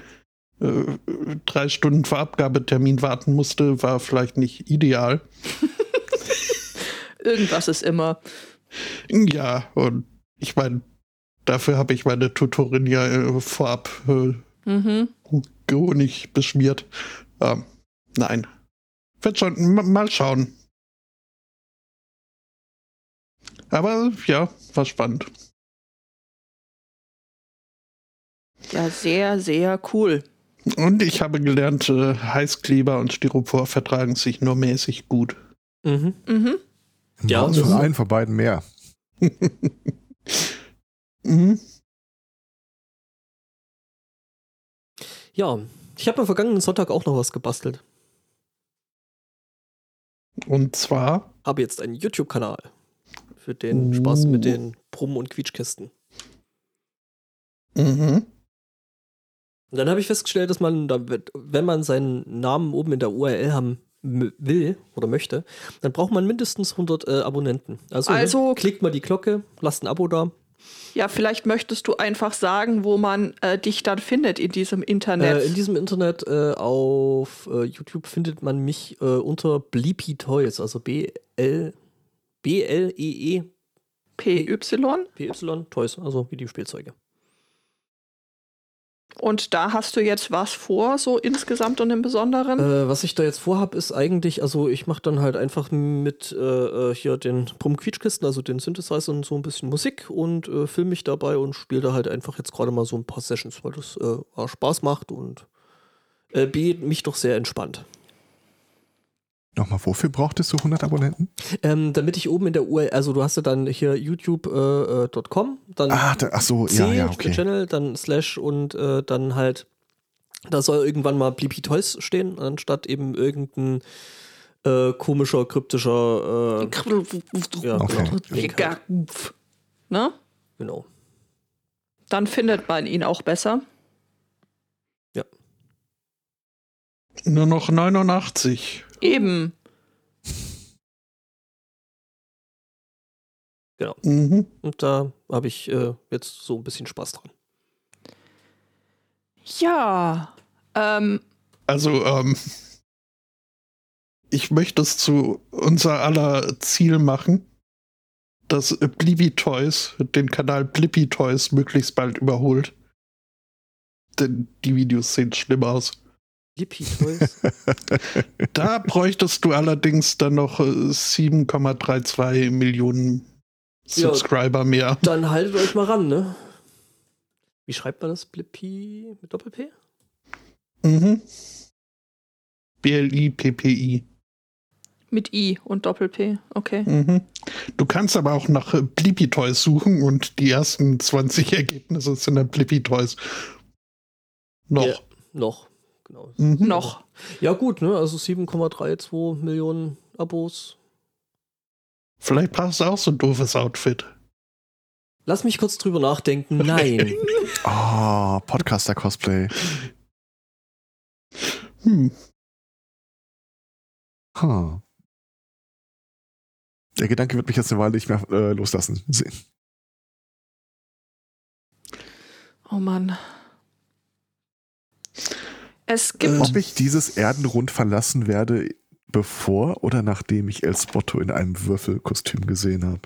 Speaker 3: 3 Stunden vor Abgabetermin warten musste, war vielleicht nicht ideal.
Speaker 4: Irgendwas ist immer.
Speaker 3: Ja, und ich meine, dafür habe ich meine Tutorin ja vorab Honig beschmiert. Nein. Wird schon mal schauen. Aber ja, war spannend.
Speaker 4: Ja, sehr, sehr cool.
Speaker 3: Und ich habe gelernt, Heißkleber und Styropor vertragen sich nur mäßig gut.
Speaker 2: Mhm.
Speaker 4: Mhm.
Speaker 2: Ja,
Speaker 1: von einen von beiden mehr.
Speaker 3: Mhm.
Speaker 2: Ja, ich habe am vergangenen Sonntag auch noch was gebastelt.
Speaker 3: Und zwar?
Speaker 2: Habe jetzt einen YouTube-Kanal für den Spaß mit den Brumm- und Quietschkästen.
Speaker 3: Mhm.
Speaker 2: Und dann habe ich festgestellt, dass man, wenn man seinen Namen oben in der URL haben will oder möchte, dann braucht man mindestens 100 Abonnenten. Also klickt mal die Glocke, lasst ein Abo da.
Speaker 4: Ja, vielleicht möchtest du einfach sagen, wo man dich dann findet in diesem Internet.
Speaker 2: In diesem Internet auf YouTube findet man mich unter Bleepy Toys, also B-L-E-E
Speaker 4: PY
Speaker 2: Toys, also wie die Spielzeuge.
Speaker 4: Und da hast du jetzt was vor, so insgesamt und im Besonderen?
Speaker 2: Was ich da jetzt vorhabe, ist eigentlich, also ich mache dann halt einfach mit hier den Brumm-Quietschkisten, also den Synthesizer und so ein bisschen Musik und filme mich dabei und spiele da halt einfach jetzt gerade mal so ein paar Sessions, weil das A, Spaß macht und B, mich doch sehr entspannt.
Speaker 1: Nochmal, wofür brauchtest du 100 Abonnenten?
Speaker 2: Damit ich oben in der URL, also du hast ja dann hier youtube.com, dann
Speaker 1: Ach so,
Speaker 2: C,
Speaker 1: ja, okay.
Speaker 2: Channel, dann Slash und dann halt, da soll irgendwann mal Blippi Toys stehen, anstatt eben irgendein komischer, kryptischer ja,
Speaker 1: Okay.
Speaker 2: genau. Link halt.
Speaker 4: Ne?
Speaker 2: Genau.
Speaker 4: Dann findet man ihn auch besser.
Speaker 3: Nur noch 89.
Speaker 4: Eben.
Speaker 2: Genau.
Speaker 3: Mhm.
Speaker 2: Und da habe ich jetzt so ein bisschen Spaß dran.
Speaker 4: Ja.
Speaker 3: Also, ich möchte es zu unser aller Ziel machen, dass Blippi Toys den Kanal Blippi Toys möglichst bald überholt. Denn die Videos sehen schlimm aus.
Speaker 2: Blippi Toys.
Speaker 3: Da bräuchtest du allerdings dann noch 7,32 Millionen Subscriber mehr.
Speaker 2: Dann haltet euch mal ran, ne? Wie schreibt man das? Blippi mit Doppel-P?
Speaker 3: Mhm. BLIPPI.
Speaker 4: Mit I und Doppel-P. Okay.
Speaker 3: Mhm. Du kannst aber auch nach Blippi Toys suchen und die ersten 20 Ergebnisse sind dann Blippi Toys. Noch.
Speaker 2: Ja, noch. Genau.
Speaker 3: Mhm.
Speaker 4: Noch.
Speaker 2: Ja, gut, ne? Also 7,32 Millionen Abos.
Speaker 3: Vielleicht brauchst du auch so ein doofes Outfit.
Speaker 2: Lass mich kurz drüber nachdenken. Nein.
Speaker 1: Oh, Podcaster-Cosplay. Huh. Der Gedanke wird mich jetzt eine Weile nicht mehr loslassen.
Speaker 4: Oh Mann. Es gibt.
Speaker 1: Ob ich dieses Erdenrund verlassen werde, bevor oder nachdem ich El Spotto in einem Würfelkostüm gesehen habe.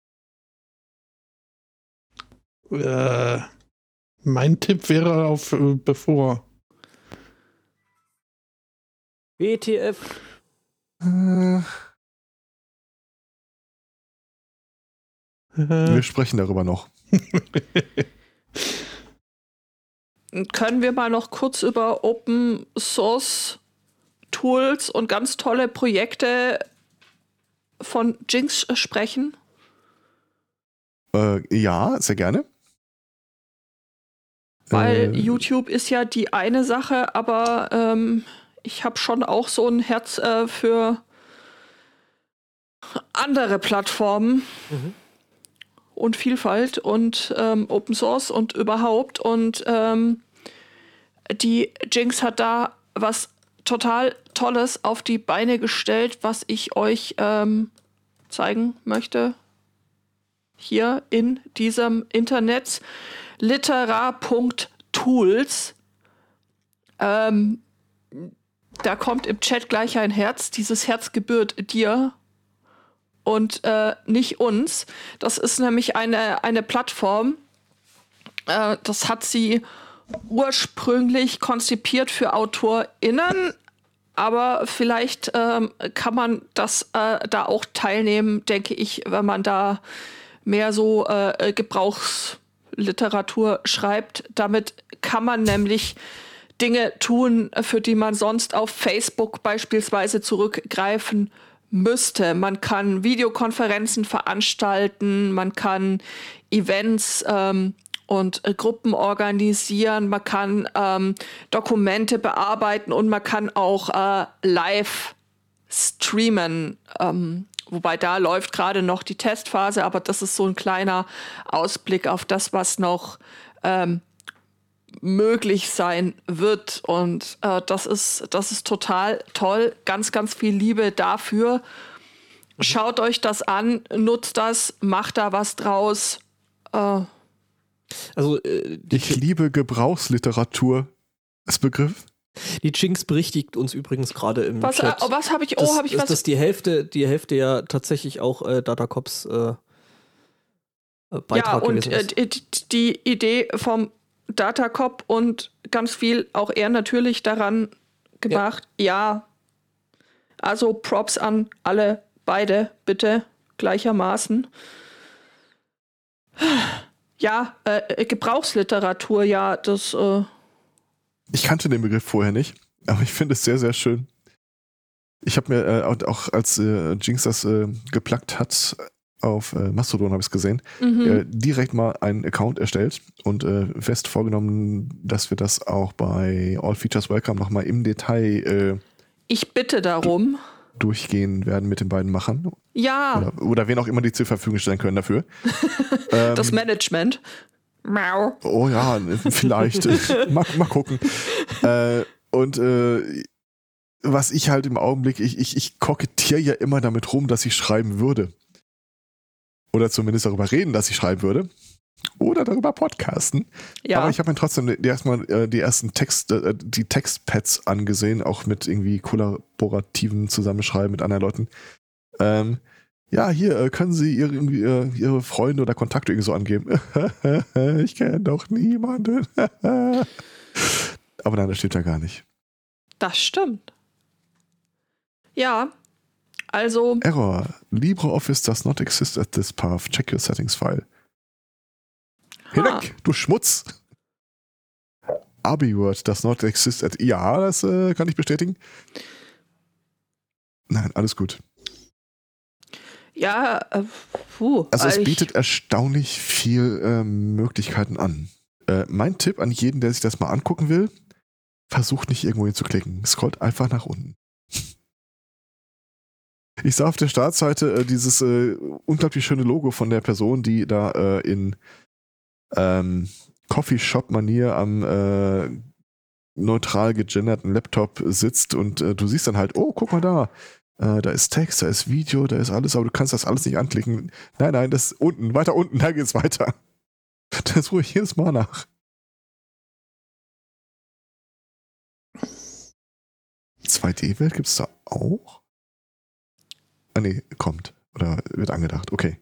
Speaker 3: Mein Tipp wäre auf bevor.
Speaker 2: WTF.
Speaker 1: Wir sprechen darüber noch.
Speaker 4: Können wir mal noch kurz über Open Source Tools und ganz tolle Projekte von Jinx sprechen?
Speaker 1: Ja, sehr gerne.
Speaker 4: Weil YouTube ist ja die eine Sache, aber ich habe schon auch so ein Herz für andere Plattformen und Vielfalt und Open Source und überhaupt. Und die Jinx hat da was total Tolles auf die Beine gestellt, was ich euch zeigen möchte. Hier in diesem Internet. Litera.tools. Da kommt im Chat gleich ein Herz. Dieses Herz gebührt dir und nicht uns. Das ist nämlich eine Plattform. Das hat sie ursprünglich konzipiert für AutorInnen, aber vielleicht kann man das da auch teilnehmen, denke ich, wenn man da mehr so Gebrauchsliteratur schreibt. Damit kann man nämlich Dinge tun, für die man sonst auf Facebook beispielsweise zurückgreifen müsste. Man kann Videokonferenzen veranstalten, man kann Events und Gruppen organisieren, man kann Dokumente bearbeiten und man kann auch live streamen. Wobei da läuft gerade noch die Testphase, aber das ist so ein kleiner Ausblick auf das, was noch möglich sein wird. Und das ist total toll. Ganz, ganz viel Liebe dafür. Schaut euch das an, nutzt das, macht da was draus.
Speaker 2: Also,
Speaker 1: ich liebe Gebrauchsliteratur. Das Begriff?
Speaker 2: Die Jinx berichtigt uns übrigens gerade im
Speaker 4: Was
Speaker 2: Chat.
Speaker 4: was habe ich?
Speaker 2: dass,
Speaker 4: Habe ich was?
Speaker 2: dass die Hälfte ja tatsächlich auch Datacops Beitrag
Speaker 4: ja, und
Speaker 2: gewesen ist.
Speaker 4: die Idee vom Datacop und ganz viel auch er natürlich daran gemacht. Ja. Also Props an alle beide, bitte, gleichermaßen. Ja, Gebrauchsliteratur, ja, das
Speaker 1: Ich kannte den Begriff vorher nicht, aber ich finde es sehr, sehr schön. Ich habe mir auch als Jinx das geplagt hat, auf Mastodon habe ich es gesehen, direkt mal einen Account erstellt und fest vorgenommen, dass wir das auch bei All Features Welcome nochmal im Detail
Speaker 4: Ich bitte darum.
Speaker 1: durchgehen werden mit den beiden Machern.
Speaker 4: Ja.
Speaker 1: Oder wen auch immer die zur Verfügung stellen können dafür.
Speaker 4: Das Management. Mau.
Speaker 1: Oh ja, vielleicht. mal gucken. Und was ich halt im Augenblick, ich kokettiere ja immer damit rum, dass ich schreiben würde. Oder zumindest darüber reden, dass ich schreiben würde. Oder darüber podcasten.
Speaker 4: Ja.
Speaker 1: Aber ich habe mir trotzdem erstmal die ersten die Textpads angesehen, auch mit irgendwie kollaborativen Zusammenschreiben mit anderen Leuten. Ja, hier können Sie Ihre Freunde oder Kontakte irgendwie so angeben. Ich kenne doch niemanden. Aber nein, das steht ja gar nicht.
Speaker 4: Das stimmt. Ja, also.
Speaker 1: Error. LibreOffice does not exist at this path. Check your settings file. Hinweg, du Schmutz! AbiWord does not exist at. Ja, das kann ich bestätigen. Nein, alles gut.
Speaker 4: Ja,
Speaker 1: Also es bietet erstaunlich viel Möglichkeiten an. Mein Tipp an jeden, der sich das mal angucken will, versucht nicht irgendwo hinzuklicken. Scrollt einfach nach unten. Ich sah auf der Startseite dieses unglaublich schöne Logo von der Person, die da in Coffeeshop-Manier am neutral gegenderten Laptop sitzt und du siehst dann halt, oh, guck mal da. Da ist Text, da ist Video, da ist alles, aber du kannst das alles nicht anklicken. Nein, das ist unten, weiter unten, da geht's weiter. Das ruhe ich jedes Mal nach. Die 2D-Welt gibt's da auch? Ah nee, kommt. Oder wird angedacht, okay.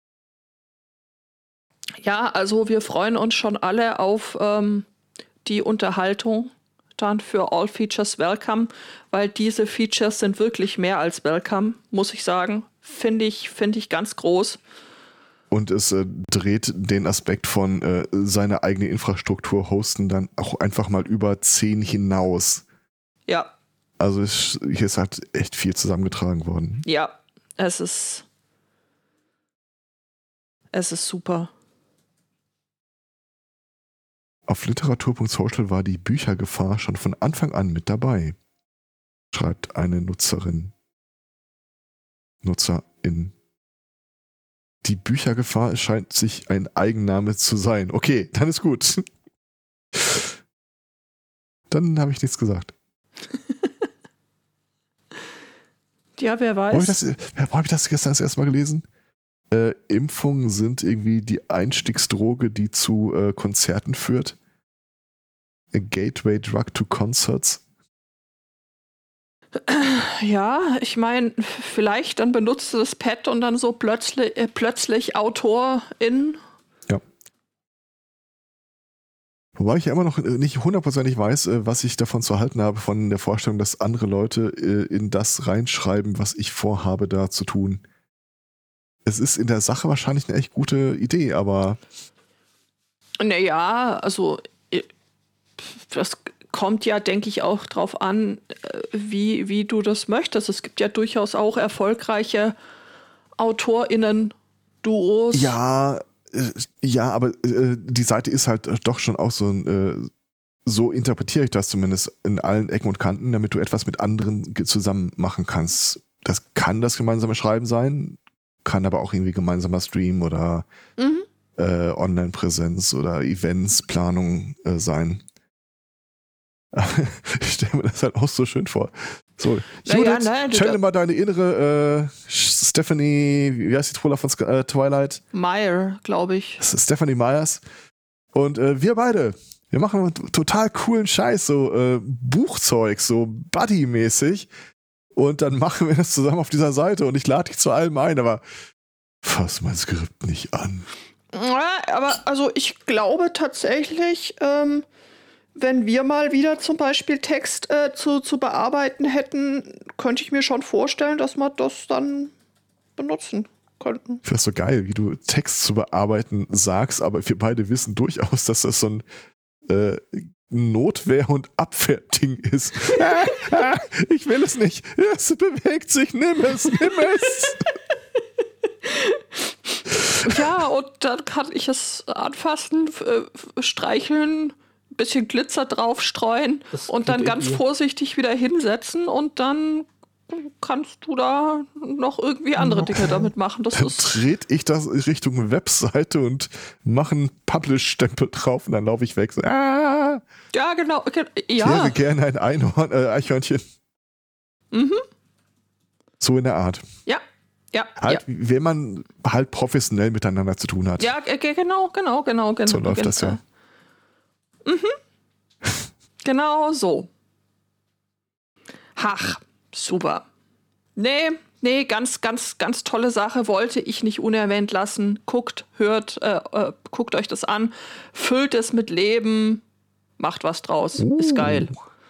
Speaker 4: Ja, also wir freuen uns schon alle auf die Unterhaltung dann für All Features Welcome, weil diese Features sind wirklich mehr als welcome, muss ich sagen. Finde ich ganz groß.
Speaker 1: Und es dreht den Aspekt von seine eigene Infrastruktur hosten dann auch einfach mal über 10 hinaus.
Speaker 4: Ja.
Speaker 1: Also hier ist halt echt viel zusammengetragen worden.
Speaker 4: Ja, es ist super.
Speaker 1: Auf literatur.social war die Büchergefahr schon von Anfang an mit dabei, schreibt eine Nutzerin. Nutzerin. Die Büchergefahr scheint sich ein Eigenname zu sein. Okay, dann ist gut. Dann habe ich nichts gesagt.
Speaker 4: Ja, wer weiß.
Speaker 1: Wo habe ich das gestern das erste Mal gelesen? Impfungen sind irgendwie die Einstiegsdroge, die zu Konzerten führt. A gateway drug to concerts.
Speaker 4: Ja, ich meine, vielleicht dann benutzt du das Pad und dann so plötzlich Autorin.
Speaker 1: Ja. Wobei ich ja immer noch nicht hundertprozentig weiß, was ich davon zu halten habe, von der Vorstellung, dass andere Leute in das reinschreiben, was ich vorhabe, da zu tun. Es ist in der Sache wahrscheinlich eine echt gute Idee, aber.
Speaker 4: Naja, also das kommt ja, denke ich, auch drauf an, wie du das möchtest. Es gibt ja durchaus auch erfolgreiche AutorInnen-Duos.
Speaker 1: Ja, aber die Seite ist halt doch schon auch so interpretiere ich das zumindest in allen Ecken und Kanten, damit du etwas mit anderen zusammen machen kannst. Das kann das gemeinsame Schreiben sein, kann aber auch irgendwie gemeinsamer Stream oder Online-Präsenz oder Events-Planung sein. Ich stelle mir das halt auch so schön vor. So, Judith, stell dir mal deine innere Stephanie, wie heißt die Troller von Twilight?
Speaker 4: Meyer, glaube ich.
Speaker 1: Das ist Stephanie Myers. Und wir beide, wir machen total coolen Scheiß, so Buchzeug, so Buddy-mäßig. Und dann machen wir das zusammen auf dieser Seite und ich lade dich zu allem ein, aber fass mein Skript nicht an.
Speaker 4: Ja, aber also ich glaube tatsächlich, wenn wir mal wieder zum Beispiel Text zu bearbeiten hätten, könnte ich mir schon vorstellen, dass wir das dann benutzen könnten.
Speaker 1: Ich finde das so geil, wie du Text zu bearbeiten sagst, aber wir beide wissen durchaus, dass das so ein ein Notwehr- und Abwehrding ist. Ich will es nicht. Es bewegt sich. Nimm es.
Speaker 4: Ja, und dann kann ich es anfassen, streicheln, ein bisschen Glitzer draufstreuen
Speaker 2: Das
Speaker 4: und dann
Speaker 2: klingt
Speaker 4: ganz
Speaker 2: irgendwie-
Speaker 4: vorsichtig wieder hinsetzen und dann kannst du da noch irgendwie andere Dinge damit machen. Das
Speaker 1: Dann
Speaker 4: ist
Speaker 1: trete ich das Richtung Webseite und mache einen Publish-Stempel drauf und dann laufe ich weg. So,
Speaker 4: ja genau.
Speaker 1: ich
Speaker 4: Ja,
Speaker 1: wäre gerne ein Eichhörnchen.
Speaker 4: mhm.
Speaker 1: So in der Art.
Speaker 4: Ja.
Speaker 1: Halt, wenn man halt professionell miteinander zu tun hat.
Speaker 4: Ja, genau.
Speaker 1: So läuft das ja.
Speaker 4: Genau so. Ach, super. Nee, ganz tolle Sache, wollte ich nicht unerwähnt lassen. Guckt euch das an, füllt es mit Leben, macht was draus, ist geil.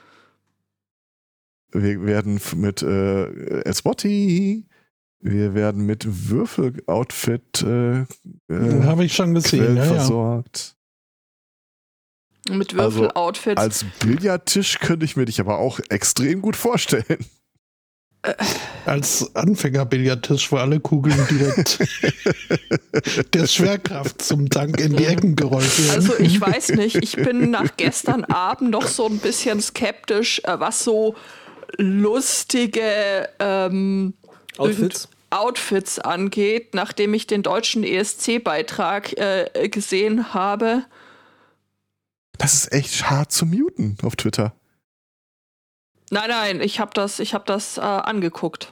Speaker 1: Wir werden mit Spotty, wir werden mit Würfel-Outfit
Speaker 3: Habe ich schon gesehen, ja.
Speaker 1: versorgt.
Speaker 4: Mit Würfel-Outfits.
Speaker 1: Als Billardtisch könnte ich mir dich aber auch extrem gut vorstellen.
Speaker 3: Als Anfängerbillardtisch, wo alle Kugeln direkt der Schwerkraft zum Dank in die Ecken gerollt werden.
Speaker 4: Also ich weiß nicht, ich bin nach gestern Abend noch so ein bisschen skeptisch, was so lustige Outfits angeht, nachdem ich den deutschen ESC-Beitrag gesehen habe.
Speaker 1: Das ist echt hart zu muten auf Twitter.
Speaker 4: Nein, ich hab das angeguckt.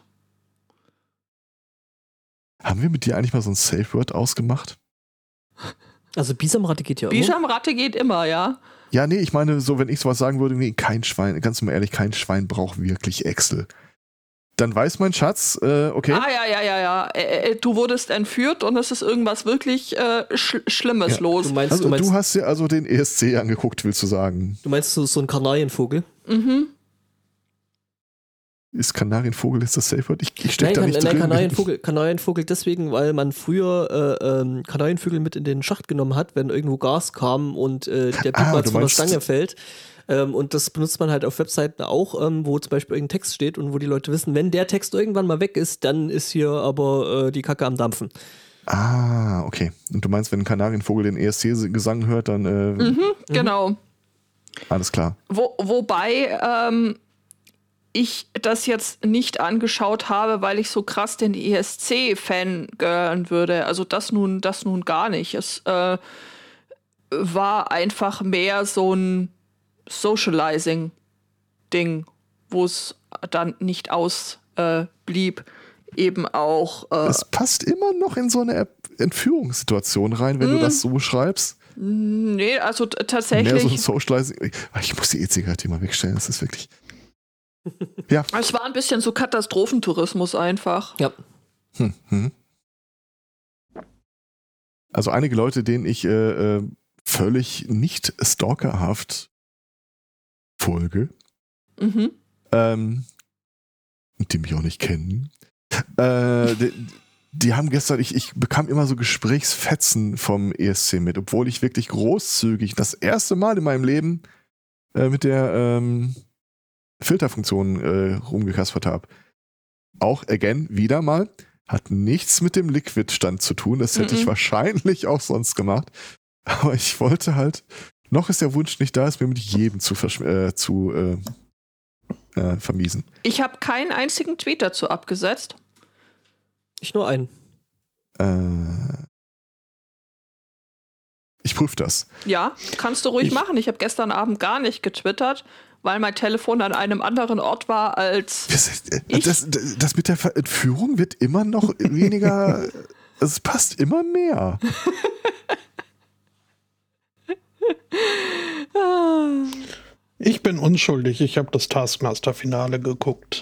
Speaker 1: Haben wir mit dir eigentlich mal so ein Safe Word ausgemacht?
Speaker 2: Also Bisamratte geht ja immer.
Speaker 4: Bisamratte geht immer, ja.
Speaker 1: Ja, nee, ich meine, so, wenn ich sowas sagen würde, nee, kein Schwein, ganz mal ehrlich, kein Schwein braucht wirklich Excel. Dann weiß mein Schatz, okay.
Speaker 4: Ja. Du wurdest entführt und es ist irgendwas wirklich Schlimmes los.
Speaker 1: Du hast dir also den ESC angeguckt, willst du sagen?
Speaker 2: Du meinst so ein Kanarienvogel?
Speaker 4: Mhm.
Speaker 1: Ist Kanarienvogel jetzt das Safe Word? Ich steck da nicht drin.
Speaker 2: Kanarienvogel deswegen, weil man früher Kanarienvögel mit in den Schacht genommen hat, wenn irgendwo Gas kam und der Piepmatz von der Stange fällt. Und das benutzt man halt auf Webseiten auch, wo zum Beispiel irgendein Text steht und wo die Leute wissen, wenn der Text irgendwann mal weg ist, dann ist hier aber die Kacke am Dampfen.
Speaker 1: Ah, okay. Und du meinst, wenn ein Kanarienvogel den ESC-Gesang hört, dann
Speaker 4: Genau.
Speaker 1: Alles klar.
Speaker 4: Wobei ich das jetzt nicht angeschaut habe, weil ich so krass den ESC-Fan gehören würde. Also das nun gar nicht. Es war einfach mehr so ein Socializing-Ding, wo es dann nicht ausblieb. Eben auch.
Speaker 1: Es passt immer noch in so eine Entführungssituation rein, wenn du das so schreibst.
Speaker 4: Nee, also tatsächlich.
Speaker 1: Mehr so ein Socializing. Ich muss die E-Zigarette mal wegstellen, das ist wirklich. Ja.
Speaker 4: Es war ein bisschen so Katastrophentourismus einfach.
Speaker 2: Ja.
Speaker 1: Also einige Leute, denen ich völlig nicht stalkerhaft folge, die mich auch nicht kennen, die haben gestern, ich bekam immer so Gesprächsfetzen vom ESC mit, obwohl ich wirklich großzügig das erste Mal in meinem Leben mit der Filterfunktion rumgekaspert habe. Auch, again, wieder mal, hat nichts mit dem Liquid-Stand zu tun, das hätte ich wahrscheinlich auch sonst gemacht, aber ich wollte halt, noch ist der Wunsch nicht da, es mir mit jedem zu vermiesen.
Speaker 4: Ich habe keinen einzigen Tweet dazu abgesetzt.
Speaker 2: Ich nur einen.
Speaker 1: Ich prüfe das.
Speaker 4: Ja, kannst du ruhig machen. Ich habe gestern Abend gar nicht getwittert, weil mein Telefon an einem anderen Ort war als
Speaker 1: das mit der Entführung wird immer noch weniger, es passt immer mehr.
Speaker 3: Ich bin unschuldig, ich habe das Taskmaster-Finale geguckt.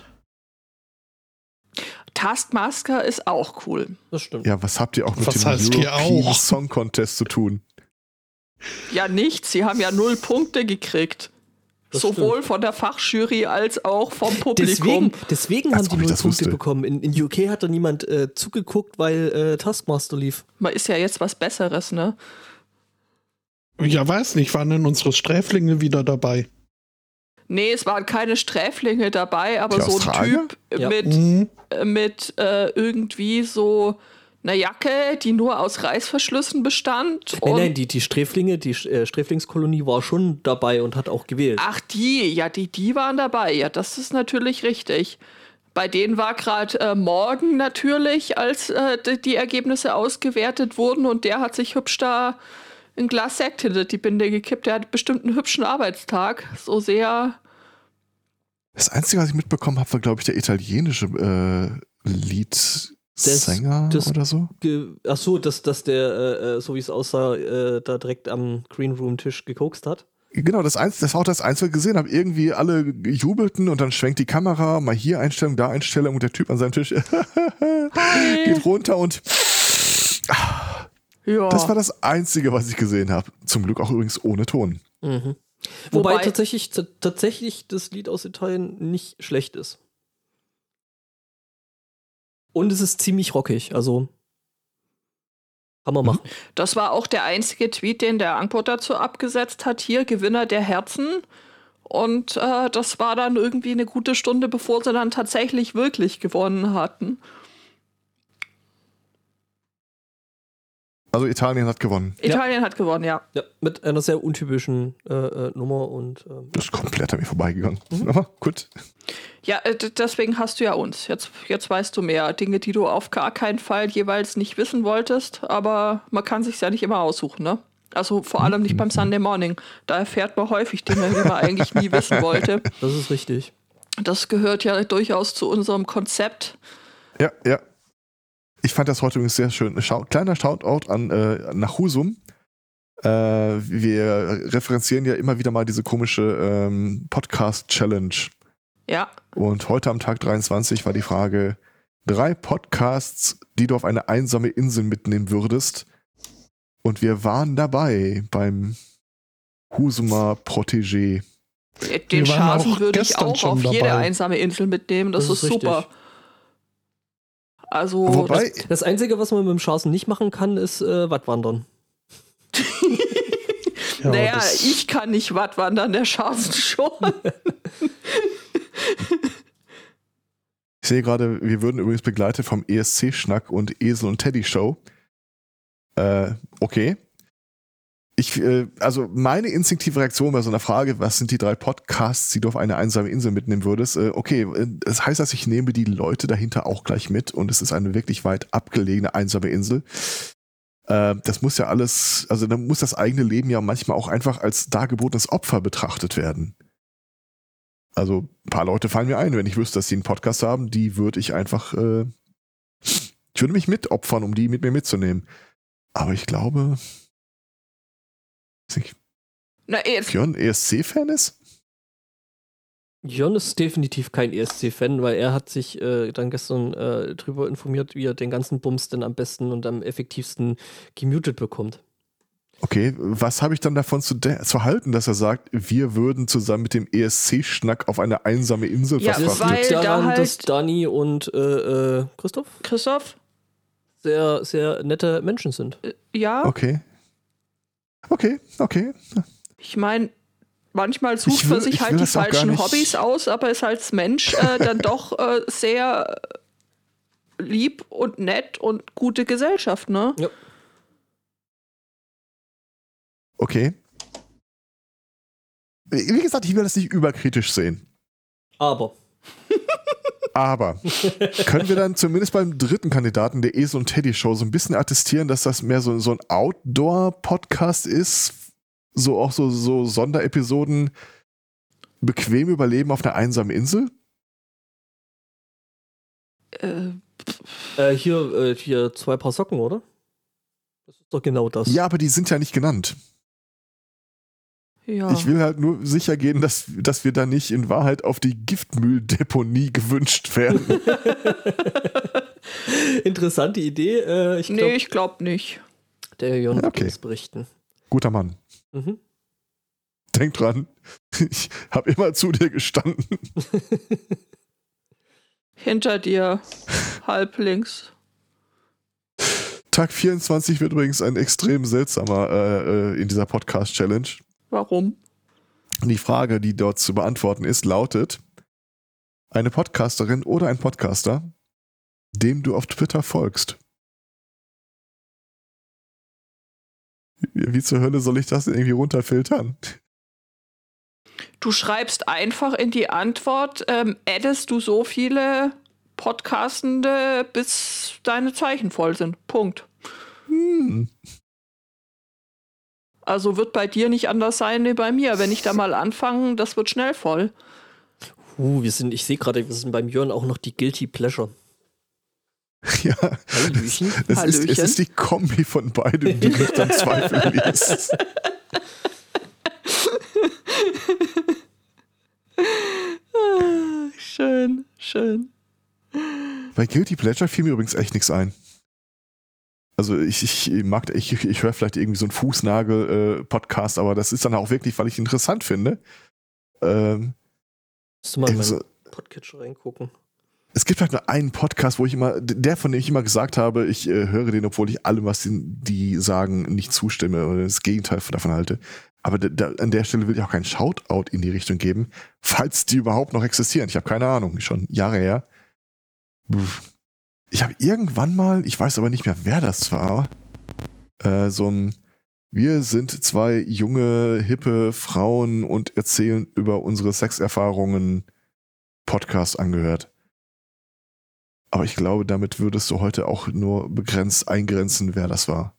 Speaker 4: Taskmaster ist auch cool.
Speaker 2: Das stimmt.
Speaker 1: Ja, was habt ihr auch mit
Speaker 3: Was
Speaker 1: dem
Speaker 3: heißt hier
Speaker 1: European
Speaker 3: auch?
Speaker 1: Song Contest zu tun?
Speaker 4: Ja, nichts. Sie haben ja 0 Punkte gekriegt.
Speaker 2: Das
Speaker 4: Sowohl von der Fachjury als auch vom Publikum.
Speaker 2: Deswegen
Speaker 1: Als
Speaker 2: haben die
Speaker 1: ob ich
Speaker 2: 0
Speaker 1: das
Speaker 2: Punkte
Speaker 1: wüsste.
Speaker 2: bekommen. In UK hat da niemand zugeguckt, weil Taskmaster lief.
Speaker 4: Man ist ja jetzt was Besseres, ne?
Speaker 3: Ja, weiß nicht, waren denn unsere Sträflinge wieder dabei?
Speaker 4: Nee, es waren keine Sträflinge dabei, aber
Speaker 1: Die
Speaker 4: so ein
Speaker 1: Australier?
Speaker 4: Typ
Speaker 2: Ja.
Speaker 4: mit irgendwie so einer Jacke, die nur aus Reißverschlüssen bestand.
Speaker 2: Nein, die Sträflinge, die Sträflingskolonie war schon dabei und hat auch gewählt.
Speaker 4: Ach, die waren dabei. Ja, das ist natürlich richtig. Bei denen war gerade morgen natürlich, als die Ergebnisse ausgewertet wurden, und der hat sich hübsch da ein Glas Sekt hinter die Binde gekippt. Der hat bestimmt einen hübschen Arbeitstag. So sehr.
Speaker 1: Das Einzige, was ich mitbekommen habe, war, glaube ich, der italienische Leadsänger
Speaker 2: Das-
Speaker 1: oder so.
Speaker 2: Ach so, dass der, so wie es aussah, da direkt am Green Room Tisch gekokst hat.
Speaker 1: Genau, das war auch das Einzige, was ich gesehen habe. Irgendwie alle jubelten und dann schwenkt die Kamera, mal hier Einstellung, da Einstellung und der Typ an seinem Tisch geht runter und
Speaker 4: Ja.
Speaker 1: das war das Einzige, was ich gesehen habe. Zum Glück auch übrigens ohne Ton.
Speaker 2: Mhm. Wobei
Speaker 4: Wobei-
Speaker 2: tatsächlich das Lied aus Italien nicht schlecht ist. Und es ist ziemlich rockig, also kann man machen.
Speaker 4: Das war auch der einzige Tweet, den der Anko dazu abgesetzt hat. Hier, Gewinner der Herzen. Und das war dann irgendwie eine gute Stunde, bevor sie dann tatsächlich wirklich gewonnen hatten.
Speaker 1: Also Italien hat gewonnen.
Speaker 4: Italien hat gewonnen, ja.
Speaker 2: Ja, mit einer sehr untypischen Nummer und
Speaker 1: Das ist komplett an mir vorbeigegangen. Aber gut.
Speaker 4: Ja, deswegen hast du ja uns. Jetzt weißt du mehr Dinge, die du auf gar keinen Fall jeweils nicht wissen wolltest. Aber man kann sich's ja nicht immer aussuchen, ne? Also vor allem nicht beim Sunday Morning. Da erfährt man häufig Dinge, die man eigentlich nie wissen wollte.
Speaker 2: das ist richtig.
Speaker 4: Das gehört ja durchaus zu unserem Konzept.
Speaker 1: Ja, ja. Ich fand das heute übrigens sehr schön. Kleiner Shoutout nach Husum. Wir referenzieren ja immer wieder mal diese komische Podcast-Challenge.
Speaker 4: Ja,
Speaker 1: Und heute am Tag 23 war die Frage: 3 Podcasts, die du auf eine einsame Insel mitnehmen würdest. Und wir waren dabei beim Husumer Protégé.
Speaker 4: den
Speaker 3: Wir waren
Speaker 4: Schasen
Speaker 3: auch
Speaker 4: würde ich
Speaker 3: gestern
Speaker 4: auch
Speaker 3: schon
Speaker 4: auf jede
Speaker 3: dabei.
Speaker 4: einsame Insel mitnehmen. Das ist
Speaker 2: richtig.
Speaker 4: super. Also,
Speaker 1: Wobei,
Speaker 2: Das Einzige, was man mit dem Schasen nicht machen kann, ist Wattwandern.
Speaker 3: Ja,
Speaker 4: naja,
Speaker 3: das-
Speaker 4: ich kann nicht Wattwandern, der Schasen schon.
Speaker 1: ich sehe gerade, wir würden übrigens begleitet vom ESC-Schnack und Esel und Teddy Show. Okay. Also meine instinktive Reaktion bei so einer Frage, was sind die 3 Podcasts, die du auf eine einsame Insel mitnehmen würdest? Okay, das heißt, dass ich nehme die Leute dahinter auch gleich mit und es ist eine wirklich weit abgelegene einsame Insel. Das muss ja alles, also dann muss das eigene Leben ja manchmal auch einfach als dargebotenes Opfer betrachtet werden. Also ein paar Leute fallen mir ein, wenn ich wüsste, dass die einen Podcast haben, die würde ich einfach, ich würde mich mitopfern, um die mit mir mitzunehmen. Aber ich glaube,
Speaker 4: Na, jetzt,
Speaker 1: Björn ESC-Fan ist?
Speaker 2: Jörn ist definitiv kein ESC-Fan, weil er hat sich dann gestern drüber informiert, wie er den ganzen Bums denn am besten und am effektivsten gemutet bekommt.
Speaker 1: Okay, was habe ich dann davon zu halten, dass er sagt, wir würden zusammen mit dem ESC-Schnack auf eine einsame Insel
Speaker 4: Ja,
Speaker 1: verfrachten?
Speaker 4: weil
Speaker 2: liegt
Speaker 4: da
Speaker 2: daran,
Speaker 4: halt-
Speaker 2: dass Dani und
Speaker 4: Christoph?
Speaker 2: sehr, sehr nette Menschen sind.
Speaker 4: Ja,
Speaker 1: Okay.
Speaker 4: ich meine, manchmal sucht
Speaker 1: Ich will-
Speaker 4: man sich
Speaker 1: ich
Speaker 4: halt
Speaker 1: will
Speaker 4: die
Speaker 1: das auch gar
Speaker 4: falschen
Speaker 1: nicht-
Speaker 4: Hobbys aus, aber ist als Mensch dann doch sehr lieb und nett und gute Gesellschaft, ne?
Speaker 2: Ja.
Speaker 1: Okay. Wie gesagt, ich will das nicht überkritisch sehen.
Speaker 2: Aber
Speaker 1: Aber können wir dann zumindest beim dritten Kandidaten der Esel und Teddy Show so ein bisschen attestieren, dass das mehr so ein Outdoor-Podcast ist? So auch so Sonderepisoden bequem überleben auf einer einsamen Insel?
Speaker 2: hier 2 Paar Socken, oder? Das ist doch genau das.
Speaker 1: Ja, aber die sind ja nicht genannt.
Speaker 4: Ja.
Speaker 1: Ich will halt nur sicher gehen, dass wir da nicht in Wahrheit auf die Giftmülldeponie gewünscht werden.
Speaker 2: Interessante Idee. Ich
Speaker 4: Nee,
Speaker 2: glaube,
Speaker 4: ich glaube nicht.
Speaker 2: der Jörn wird
Speaker 1: Okay.
Speaker 2: uns berichten.
Speaker 1: Guter Mann.
Speaker 2: Mhm.
Speaker 1: Denk dran, ich habe immer zu dir gestanden.
Speaker 4: Hinter dir, halb links.
Speaker 1: Tag 24 wird übrigens ein extrem seltsamer in dieser Podcast-Challenge.
Speaker 4: Warum?
Speaker 1: Die Frage, die dort zu beantworten ist, lautet: Eine Podcasterin oder ein Podcaster, dem du auf Twitter folgst. Wie zur Hölle soll ich das irgendwie runterfiltern?
Speaker 4: Du schreibst einfach in die Antwort, addest du so viele Podcastende, bis deine Zeichen voll sind. Punkt. Also wird bei dir nicht anders sein wie bei mir. Wenn ich da mal anfange, das wird schnell voll.
Speaker 2: Ich sehe gerade, wir sind beim Jörn auch noch die Guilty Pleasure.
Speaker 1: Ja,
Speaker 2: Hallöchen.
Speaker 1: es ist die Kombi von beidem, die mich dann zweifeln lässt.
Speaker 4: Schön, schön.
Speaker 1: Bei Guilty Pleasure fiel mir übrigens echt nichts ein. Also ich höre vielleicht irgendwie so einen Fußnagel-Podcast, aber das ist dann auch wirklich, weil ich ihn interessant finde.
Speaker 2: Musst du mal in meinen Podcatcher reingucken.
Speaker 1: Es gibt halt nur einen Podcast, von dem ich immer gesagt habe, ich höre den, obwohl ich allem, was die sagen, nicht zustimme oder das Gegenteil davon halte. Aber an der Stelle will ich auch keinen Shoutout in die Richtung geben, falls die überhaupt noch existieren. Ich habe keine Ahnung, schon Jahre her. Ich habe irgendwann mal, ich weiß aber nicht mehr, wer das war, wir sind zwei junge, hippe Frauen und erzählen über unsere Sexerfahrungen Podcast angehört. Aber ich glaube, damit würdest du heute auch nur begrenzt eingrenzen, wer das war.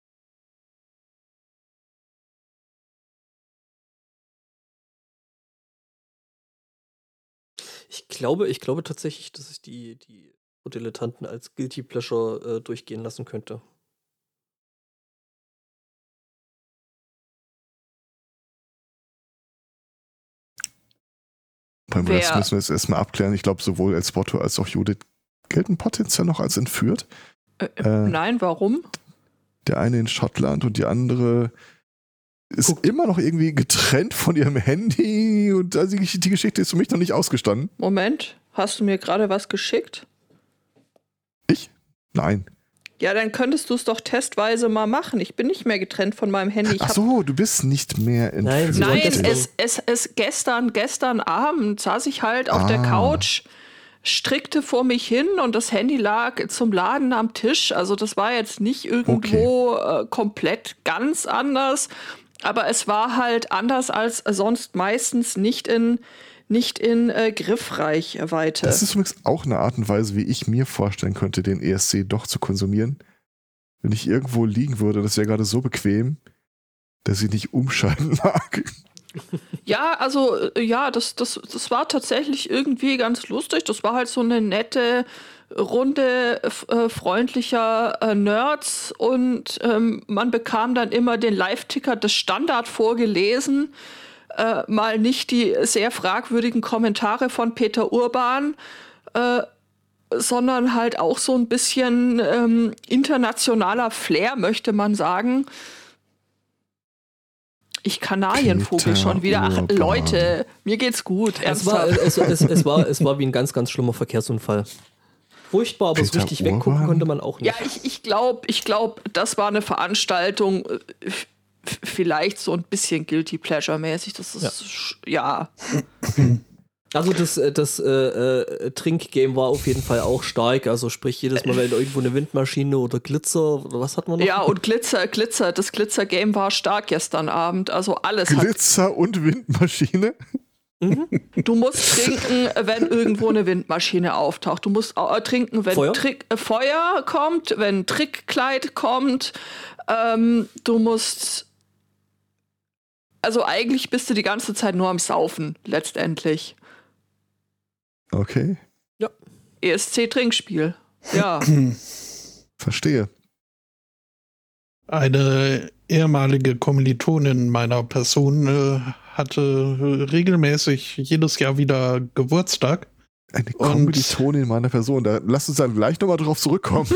Speaker 2: Ich glaube tatsächlich, dass ich die Dilettanten als Guilty Pleasure durchgehen lassen könnte.
Speaker 1: Das müssen wir jetzt erstmal abklären. Ich glaube, sowohl El Spotto als auch Judith gelten potenziell noch als entführt.
Speaker 4: Nein, warum?
Speaker 1: Der eine in Schottland und die andere ist immer noch irgendwie getrennt von ihrem Handy und also die Geschichte ist für mich noch nicht ausgestanden.
Speaker 4: Moment, hast du mir gerade was geschickt?
Speaker 1: Ich? Nein.
Speaker 4: Ja, dann könntest du es doch testweise mal machen. Ich bin nicht mehr getrennt von meinem Handy.
Speaker 1: Ach so, du bist nicht mehr entführt.
Speaker 4: Nein, gestern Abend saß ich halt auf der Couch, strickte vor mich hin und das Handy lag zum Laden am Tisch. Also das war jetzt nicht irgendwo komplett ganz anders, aber es war halt anders als sonst meistens nicht in Griffreichweite.
Speaker 1: Das ist übrigens auch eine Art und Weise, wie ich mir vorstellen könnte, den ESC doch zu konsumieren. Wenn ich irgendwo liegen würde, das wäre gerade so bequem, dass ich nicht umschalten mag.
Speaker 4: Ja, also das war tatsächlich irgendwie ganz lustig. Das war halt so eine nette Runde freundlicher Nerds und man bekam dann immer den Live-Ticker des Standard vorgelesen. Mal nicht die sehr fragwürdigen Kommentare von Peter Urban, sondern halt auch so ein bisschen internationaler Flair, möchte man sagen. Ich Kanarienvogel schon wieder. Ach, Leute, mir geht's gut.
Speaker 2: Es war wie ein ganz, ganz schlimmer Verkehrsunfall. Furchtbar, aber so richtig weggucken konnte man auch nicht.
Speaker 4: Ja, ich glaube, das war eine Veranstaltung, vielleicht so ein bisschen Guilty Pleasure-mäßig. Das ist, ja.
Speaker 2: Also das Trinkgame war auf jeden Fall auch stark. Also sprich, jedes Mal, wenn irgendwo eine Windmaschine oder Glitzer oder was hat man noch?
Speaker 4: Ja, und Glitzer. Das Glitzer-Game war stark gestern Abend. Also alles
Speaker 1: Glitzer und Windmaschine?
Speaker 4: Mhm. Du musst trinken, wenn irgendwo eine Windmaschine auftaucht. Du musst trinken, wenn Feuer kommt, wenn Trickkleid kommt. Du musst... Also eigentlich bist du die ganze Zeit nur am Saufen, letztendlich.
Speaker 1: Okay.
Speaker 4: Ja. ESC-Trinkspiel. Ja.
Speaker 1: Verstehe.
Speaker 3: Eine ehemalige Kommilitonin meiner Person hatte regelmäßig jedes Jahr wieder Geburtstag.
Speaker 1: Eine Kommilitonin meiner Person. Da lass uns dann gleich nochmal drauf zurückkommen.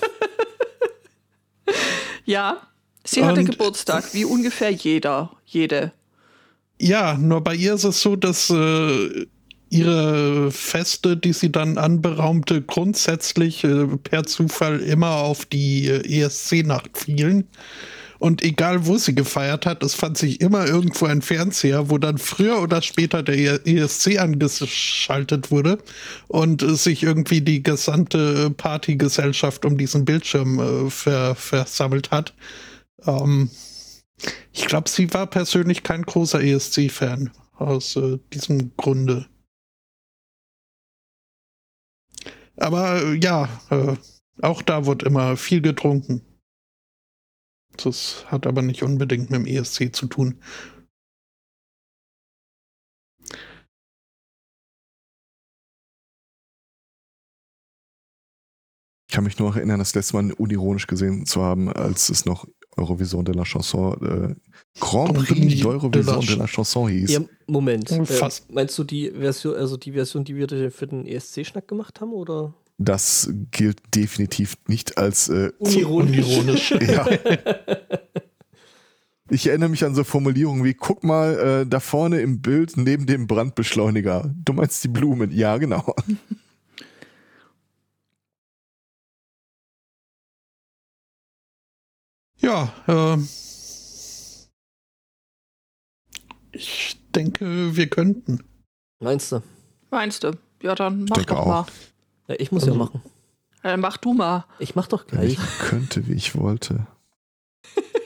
Speaker 4: Ja, sie hatte Geburtstag, wie ungefähr jede.
Speaker 3: Ja, nur bei ihr ist es so, dass ihre Feste, die sie dann anberaumte, grundsätzlich per Zufall immer auf die ESC-Nacht fielen. Und egal, wo sie gefeiert hat, es fand sich immer irgendwo ein Fernseher, wo dann früher oder später der ESC angeschaltet wurde und sich irgendwie die gesamte Partygesellschaft um diesen Bildschirm versammelt hat. Ich glaube, sie war persönlich kein großer ESC-Fan aus diesem Grunde. Aber auch da wird immer viel getrunken. Das hat aber nicht unbedingt mit dem ESC zu tun.
Speaker 1: Ich kann mich nur noch erinnern, das letzte Mal unironisch gesehen zu haben, als es noch Eurovision de la Chanson, Grand Prix d'Eurovision de la Chanson hieß.
Speaker 2: Ja, Moment.
Speaker 3: Fast.
Speaker 2: Meinst du die Version, die wir für den ESC-Schnack gemacht haben, oder?
Speaker 1: Das gilt definitiv nicht als
Speaker 2: Unironisch.
Speaker 1: Ja. Ich erinnere mich an so Formulierungen wie, guck mal, da vorne im Bild neben dem Brandbeschleuniger. Du meinst die Blumen? Ja, genau.
Speaker 3: Ja, ich denke, wir könnten.
Speaker 2: Meinst du?
Speaker 4: Ja, dann mach
Speaker 1: denke
Speaker 4: doch
Speaker 1: auch.
Speaker 4: mal.
Speaker 2: Ja, ich muss ja machen.
Speaker 4: Dann mach du mal.
Speaker 2: Ich mach doch
Speaker 1: Wenn
Speaker 2: gleich.
Speaker 1: ich könnte, wie ich wollte.